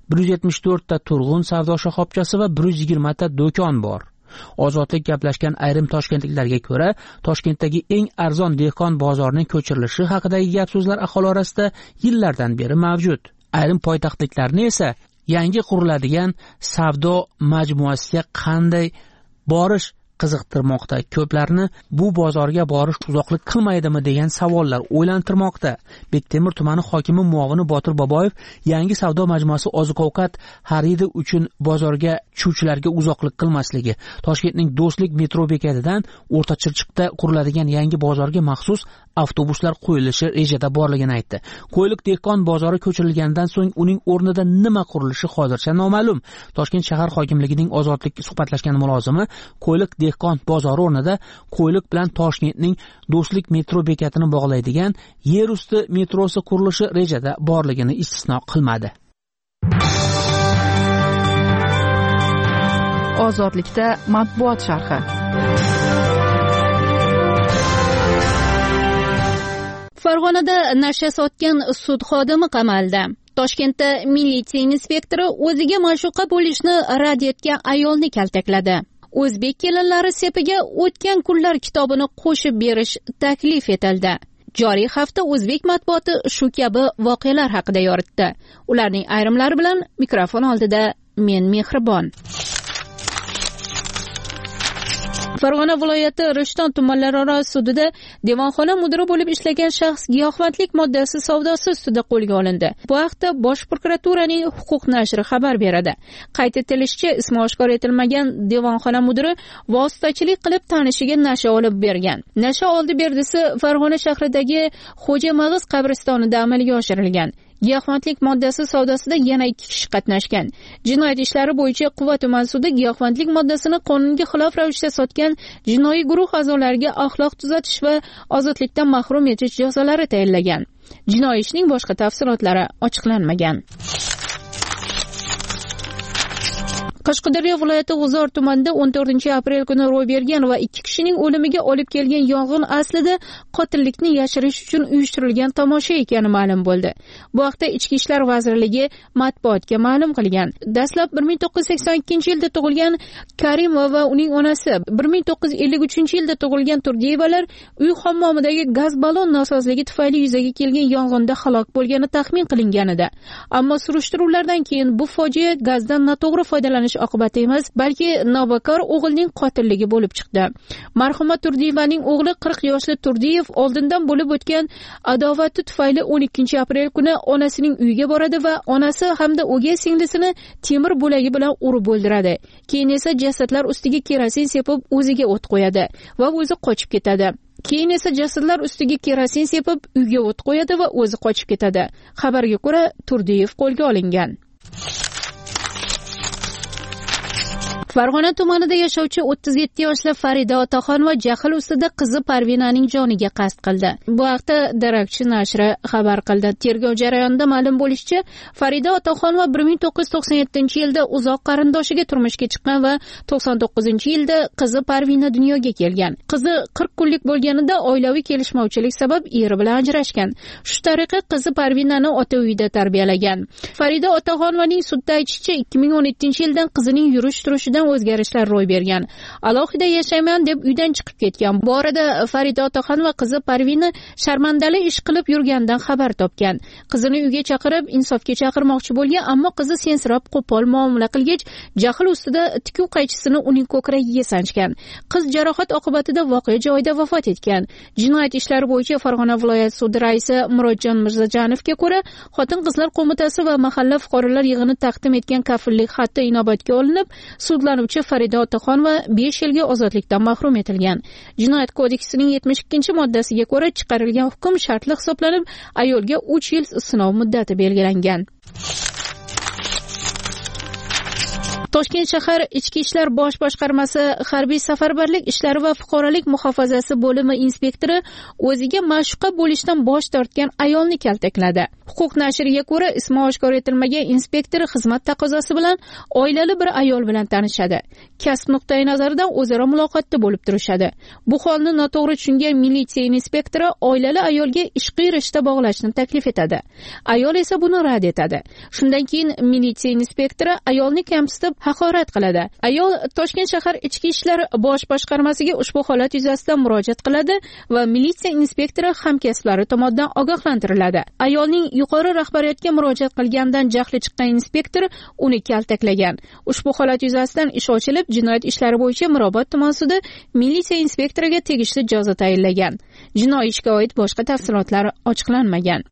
174 ta turg'un savdo shoxobchasi va 120 ta do'kon bor. Ozodlik gaplashgan ayrim toshkentliklarga ko'ra, Toshkentdagi eng arzon dehqon bozorining ko'chirilishi haqidagi gap-so'zlar aholi orasida yillardan beri mavjud. Ayrim poytaxtliklarni esa yangi quriladigan savdo majmuasiga qanday borish qiziqtirmoqda. Ko'plarni bu bozorga borish uzoqlik qilmaydimi degan savollar o'ylantirmoqda. Bektemir tumani hokimi muovini Botir Boboyev yangi savdo majmuasi oziq-ovqat xaridi uchun bozorga tushuvchilarga uzoqlik qilmasligi, Toshkentning Do'stlik metro bekatidan O'rta Chirchiqda quriladigan yangi bozorga maxsus avtobuslar qo'yilishi rejada borligini aytdi. Qo'yliq dehqon bozori ko'chirilgandan so'ng uning o'rnida nima qurilishi hozircha noma'lum. Toshkent shahar hokimligining Ozodlik suhbatlashgan mulozimi Qo'yliq dehqon bozori o'rnida Qo'yliq bilan Toshkentning Do'stlik metro bekatini bog'laydigan yer usti metrosi qurilishi rejada borligini istisno qilmadi. Ozodlikda matbuot sharhi. Farg'onada nasha sotgan sud xodimi qamaldi. Toshkentda militsiya inspektori o'ziga ma'shuqa bo'lishni rad etgan ayolni kaltakladi. O'zbek kelinlari sepiga o'tgan kunlar kitobini qo'shib berish taklif etildi. Joriy hafta o'zbek matbuoti shu kabi voqealar haqida yoritdi. Ularning ayrimlari bilan mikrofon oldida men Mehribon. Farg'ona viloyati Rishton tumanlararo sudida devonxona mudiri bo'lib ishlagan shaxs giyohvandlik moddasi savdosi ustida qo'lga olindi. Bu haqda Bosh prokuraturaning huquq nashri xabar beradi. Qayd etilishicha, ismi oshkor etilmagan devonxona mudiri vositachilik qilib tanishiga nasha olib bergan. Nasha oldi berdisi Farg'ona shahridagi Xo'ja Mag'iz qabristonida amalga oshirilgan. Giyohvandlik moddasi savdosida yana 2 kishi qatnashgan. Jinoyat ishlari bo'yicha Quva tuman sudi giyohvandlik moddasini qonunga xilof ravishda sotgan jinoiy guruh a'zolariga axloq tuzatish va ozodlikdan mahrum etish jazolari tayinlagan. Jinoiy ishning boshqa tafsilotlari ochiqlanmagan. Qashqadaryo viloyati G'uzor tumanida 14-aprel kuni ro'y bergan va 2 kishining o'limiga olib kelgan yong'in aslida qotillikni yashirish uchun uyushtirilgan tomosha ekani ma'lum bo'ldi. Bu haqda Ichki ishlar vazirligi matbuotga ma'lum qilgan. Dastlab 1982-yilda tug'ilgan Karimova va uning onasi, 1953-yilda tug'ilgan Turdiyevalar uy hammomidagi gaz ballon nosozligi tufayli yuzaga kelgan yong'inda halok bo'lgani taxmin qilinganida. Ammo surishtiruvlardan keyin bu fojia gazdan noto'g'ri foydalanish oqibati emas, balki nobakor o'g'ilning qotilligi bo'lib chiqdi. Marhuma Turdiyevaning o'g'li 40 yoshli Turdiyev oldindan bo'lib o'tgan adovati tufayli 12-aprel kuni onasining uyiga boradi va onasi hamda o'gay singlisini temir bo'lagi bilan urib o'ldiradi. Keyin esa jasadlar ustiga kerosin sepib o'ziga o't qo'yadi va o'zi qochib ketadi. Keyin esa jasadlar ustiga kerosin sepib uyga o't qo'yadi va o'zi qochib ketadi. Xabarga ko'ra, Turdiyev qo'lga olingan. Farg'ona tumanida yashovchi 37 yoshli Farida Otaxon va jahl ustida qizi Parvinaning joniga qasd qildi. Bu haqda Darakchi nashri xabar qildi. Tergov jarayonida ma'lum bo'lishicha, Farida Otaxon va 1997-yilda uzoq qarindoshiga turmushga chiqqan va 99-yilda qizi Parvina dunyoga kelgan. Qizi 40 kunlik bo'lganida oilaviy kelishmovchilik sabab eri bilan ajrashgan. Shu tariqa qizi Parvinani ota uyida tarbiyalagan. Farida Otaxonovaning sudda aytishicha, 2017-yildan qizining yurish-turishidan o'zgarishlar ro'y bergan. Alohida yashayman deb uydan chiqib ketgan. Bu orada Farida Otaxon va qizi Parvina sharmandali ish qilib yurgandan xabar topgan. Qizini uyga chaqirib, insofga chaqirmoqchi bo'lgan, ammo qizi sensirab qo'pol muomala qilgach, jahl ustida tikuv qaychisini uning ko'kragiga sanchgan. Qiz jarohat oqibatida voqea joyida vafot etgan. Jinoyat ishlari bo'yicha Farg'ona viloyat sudi raisi Murodjon Mirzajanovga ko'ra, Xotin-qizlar qo'mitasi va mahalla fuqarolar yig'ini taqdim etgan kafillik xati inobatga olinib, sudlanuvchi Farida Otaxon va 5 yilga ozodlikdan mahrum etilgan. Jinoyat kodeksining 72-moddasiga ko'ra chiqarilgan hukm shartli hisoblanib, ayolga 3 yil sinov muddati belgilangan. Toshkent shahar Ichki ishlar bosh boshqarmasi harbiy safarbarlik ishlari va fuqarolik muhofazasi bo'limi inspektori o'ziga ma'shuqa bo'lishdan bosh tortgan ayolni kaltakladi. Huquq nashriga ko'ra, ismi oshkor etilmagan inspektor xizmat taqozosi bilan oilali bir ayol bilan tanishadi. Kasb nuqtai nazaridan o'zaro muloqotda bo'lib turishadi. Bu holni noto'g'ri tushungan militsiya inspektori oilali ayolga ishqiy rishta bog'lashni taklif etadi. Ayol esa buni rad etadi. Shundan keyin militsiya inspektori ayolni kamsitib haqorat qiladi. Ayol Toshkent shahar Ichki ishlar bosh boshqarmasiga ushbu holat yuzasidan murojaat qiladi va militsiya inspektori hamkasblari tomonidan ogohlantiriladi. Ayolning yuqori rahbariyatga murojaat qilganidan jahli chiqqan inspektor uni kaltaklagan. Ushbu holat yuzasidan ish ochilib, jinoyat ishlari bo'yicha Mirobod tuman sudi militsiya inspektoriga tegishli jazo tayinlagan. Jinoiy ishga oid boshqa tafsilotlar ochiqlanmagan.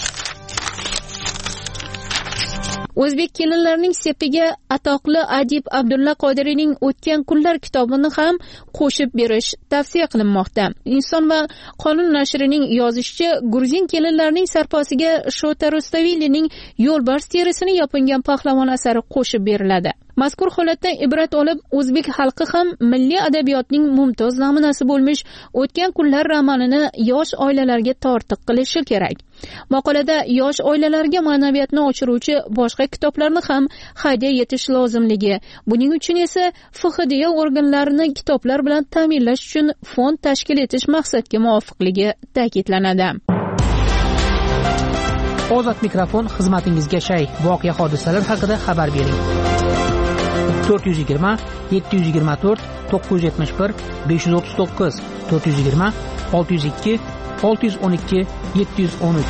O'zbek kelinlarining sepiga atoqli adib Abdulla Qodiriyning O'tgan kunlar kitobini ham qo'shib berish tavsiya qilinmoqda. Inson va qonun nashrining yozishicha, gruzin kelinlarining sarposiga Shota Rustavelining Yo'lbars terisini yopingan pahlavon asari qo'shib beriladi. Mazkur holatdan ibrat olib, o'zbek xalqi ham milliy adabiyotning mumtoz namunasi bo'lmish O'tgan kunlar romanini yosh oilalarga tortiq qilishi kerak. Maqolada yosh oilalarga ma'naviyatni oshiruvchi boshqa kitoblarni ham hadya etish lozimligi, buning uchun esa FHDA organlarini kitoblar bilan ta'minlash uchun fond tashkil etish maqsadga muvofiqligi ta'kidlanadi. Ozod mikrofon xizmatingizga shay. Voqea hodisalar haqida xabar bering. 420 724 971 539 420 602 612 713.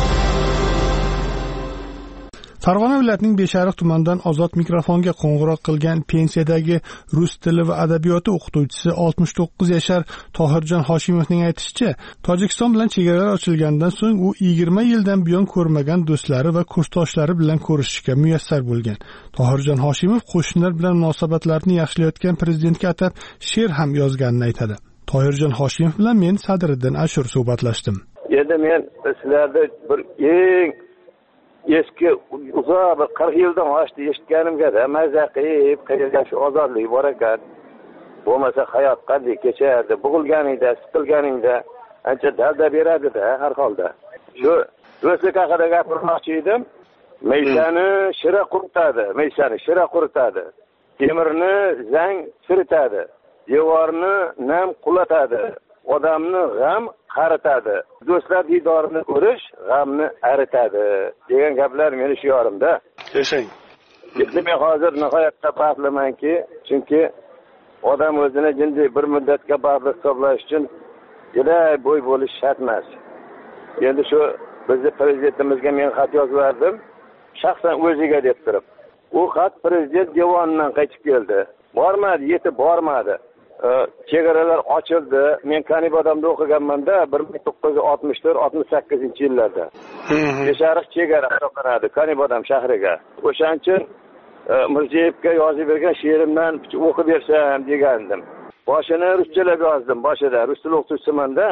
Farg'ona viloyatining Beshariq tumanidan Ozod mikrofonga qo'ng'iroq qilgan pensiyadagi rus tili va adabiyoti o'qituvchisi 69 yashar Tohirjon Hoshimovning aytishicha, Tojikiston bilan chegaralar ochilgandan so'ng u 20 yildan buyon ko'rmagan do'stlari va kursdoshlari bilan ko'rishishga muyassar bo'lgan. Tohirjon Hoshimov qo'shnilar bilan munosabatlarni yaxshilayotgan prezidentga atab she'r ham yozganini aytadi. Tohirjon Hoshimov bilan men Sadriddin Ashur suhbatlashdim. Endi men sizlarda bir eng eski uzoq bir 40 yildan oshdi eshitganimga-da mazza qilib qilgan shu ozodlik bor ekan. Bo'lmasa hayot qanday kechardi, bug'ilganingda, siqilganingda ancha dalda beradi-da har holda. Shu do'stlik haqida gapirmoqchi edim. Meysani shira quritadi. Temirni zang siritadi. Devorni nam qulatadi. Odamni g'am qaritadi. Do'stlar diydorini ko'rish g'amni aritadi degan gaplar meni shiyorimda. Yashang. Men hozir nihoyatda baxtlimanki, chunki odam o'zini jinday bir muddatga baxtli hisoblash uchun juda bo'y bo'lish shart emas. Endi shu bizni prezidentimizga men xat yozdim, shaxsan o'ziga deb turib. U xat prezident devonidan qaytib keldi. Bormadi, yetib bormadi. Chegaralar ochildi. Men Kanibodamda o'qiganman-da 1964-68-yillarda. Beshariq chegara hisoblanadi Kanibodam shahriga. O'shaning uchun Mirziyevga yozib bergan she'rimdan o'qib bersam degandim. Boshini ruschalab yozdim, boshida rus tili o'qituvchisiman-da.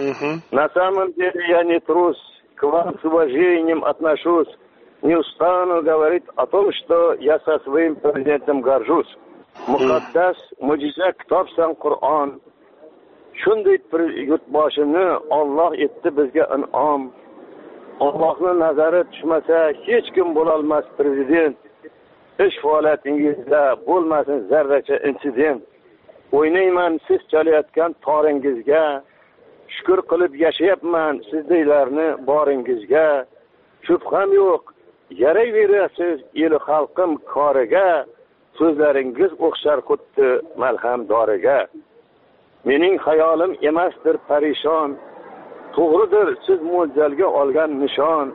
На самом деле я не трус, к вам с уважением отношусь. Не устану говорить о том, что я со своим президентом горжусь. Muqaddas mo'jiza kitobsan Qur'on. Shunday yurtboshini Alloh etdi bizga in'om. Allohning nazari tushmasa hech kim bo'la olmas prezident. Ish faoliyatingizda bo'lmasin zarracha insident. O'ynayman siz chalayotgan toringizga. Shukr qilib yashayapman sizdeylarni boringizga. Shubham yo'q, yarayverasiz el xalqim koriga. So'zlaringiz o'xshar xuddi malham doriga. Mening xayolim emasdir parishon. To'g'ridir siz mo'ljalga olgan nishon.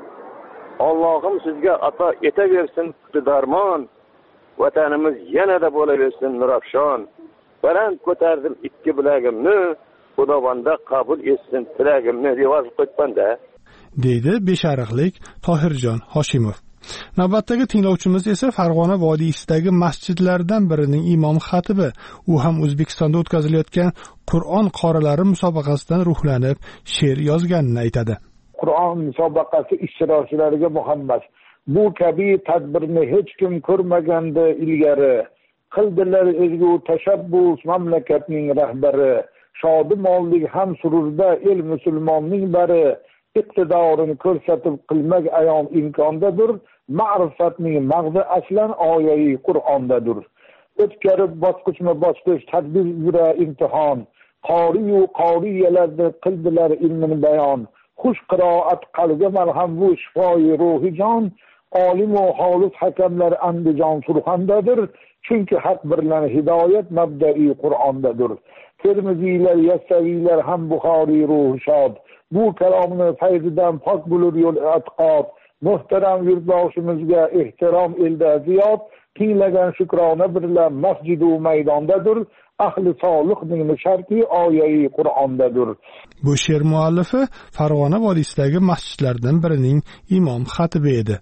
Allohim sizga ato etaversin darmon. Vatanimiz yanada bo'laversin nurafshon. Baland ko'tardim ikki bilagimni, Xudovanda qabul etsin tilagimni deb yozib qo'yibman-da, deydi Beshariqlik Tohirjon Hoshimov. Navbatdagi tinglovchimiz esa Farg'ona vodiysidagi masjidlardan birining imom xatibi. U ham O'zbekistonda o'tkazilayotgan Qur'on qorilari musobaqasidan ruhlanib, she'r yozganini aytadi. Qur'on musobaqasi ishtirokchilariga Muhammad: bu kabi tadbirni hech kim ko'rmagandi ilgari. Qildilar ezgu tashabbus mamlakatning rahbari. Shodi-mollik ham sururda el musulmonning bari. Iqtidorini ko'rsatib qilmak ayon imkondadir. Ma'rifatning mag'zi aslan oyai Qur'ondadir. O'tkarib bosqichma-bosqich tadbir yura imtihon. Qoriyu qoriyalarda qildilar ilmini bayon. Xush qiroat qalbga malham bu shifoyi ruhi jon. Olim va xolis hakamlar Andijon Surxondadir. Chunki haq bilan hidoyat mabda'i Qur'ondadir. Termiziylar, Yassaviylar ham Buxoriy ruhi shod. Bu kalomni fayzidan pok bo'lur yo'l e'tiqod. Muhtaram yurtboshimizga ehtirom elda ziyod. Tinglagan shukrona bilan masjid u maydondadir. Ahli solihning sharti oyai Qur'ondadir. Bu she'r muallifi Farg'ona vodiysidagi masjidlardan birining imom xatibi edi.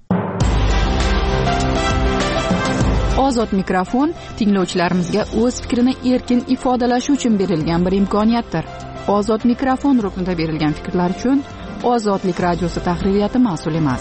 Ozod mikrofon tinglovchilarimizga o'z fikrini erkin ifodalashi uchun berilgan bir imkoniyatdir. Ozod mikrofon ruknida berilgan fikrlar uchun Ozodlik radiosi tahririyati mas'ul emas.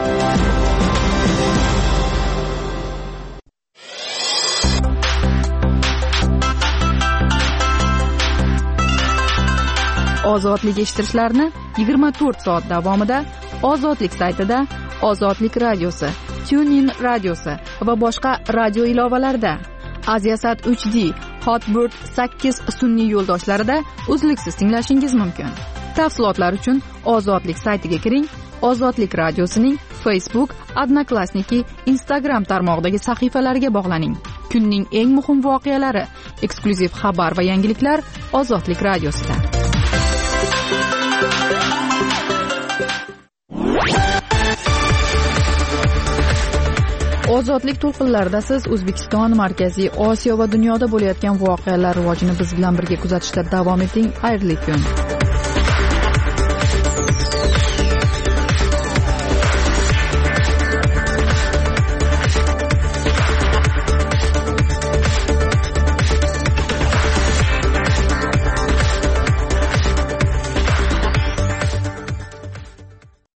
Ozodlik eshittirishlarni 24 soat davomida Ozodlik saytida, Ozodlik radiosi, TuneIn radiosi va boshqa radio ilovalarida, Aziasat 3D, Hotbird 8 sun'iy yo'ldoshlarida uzluksiz tinglashingiz mumkin. Tafsilotlar uchun Ozodlik saytiga kiring, Ozodlik radiosining Facebook, Odnoklassniki, Instagram tarmog'idagi sahifalariga bog'laning. Kunning eng muhim voqealari, eksklyuziv xabar va yangiliklar Ozodlik radiosida. Ozodlik to'lqinlarida siz O'zbekiston, Markaziy Osiyo va dunyoda bo'layotgan voqealar rivojini biz bilan birga kuzatishda davom eting. Xayrli kun.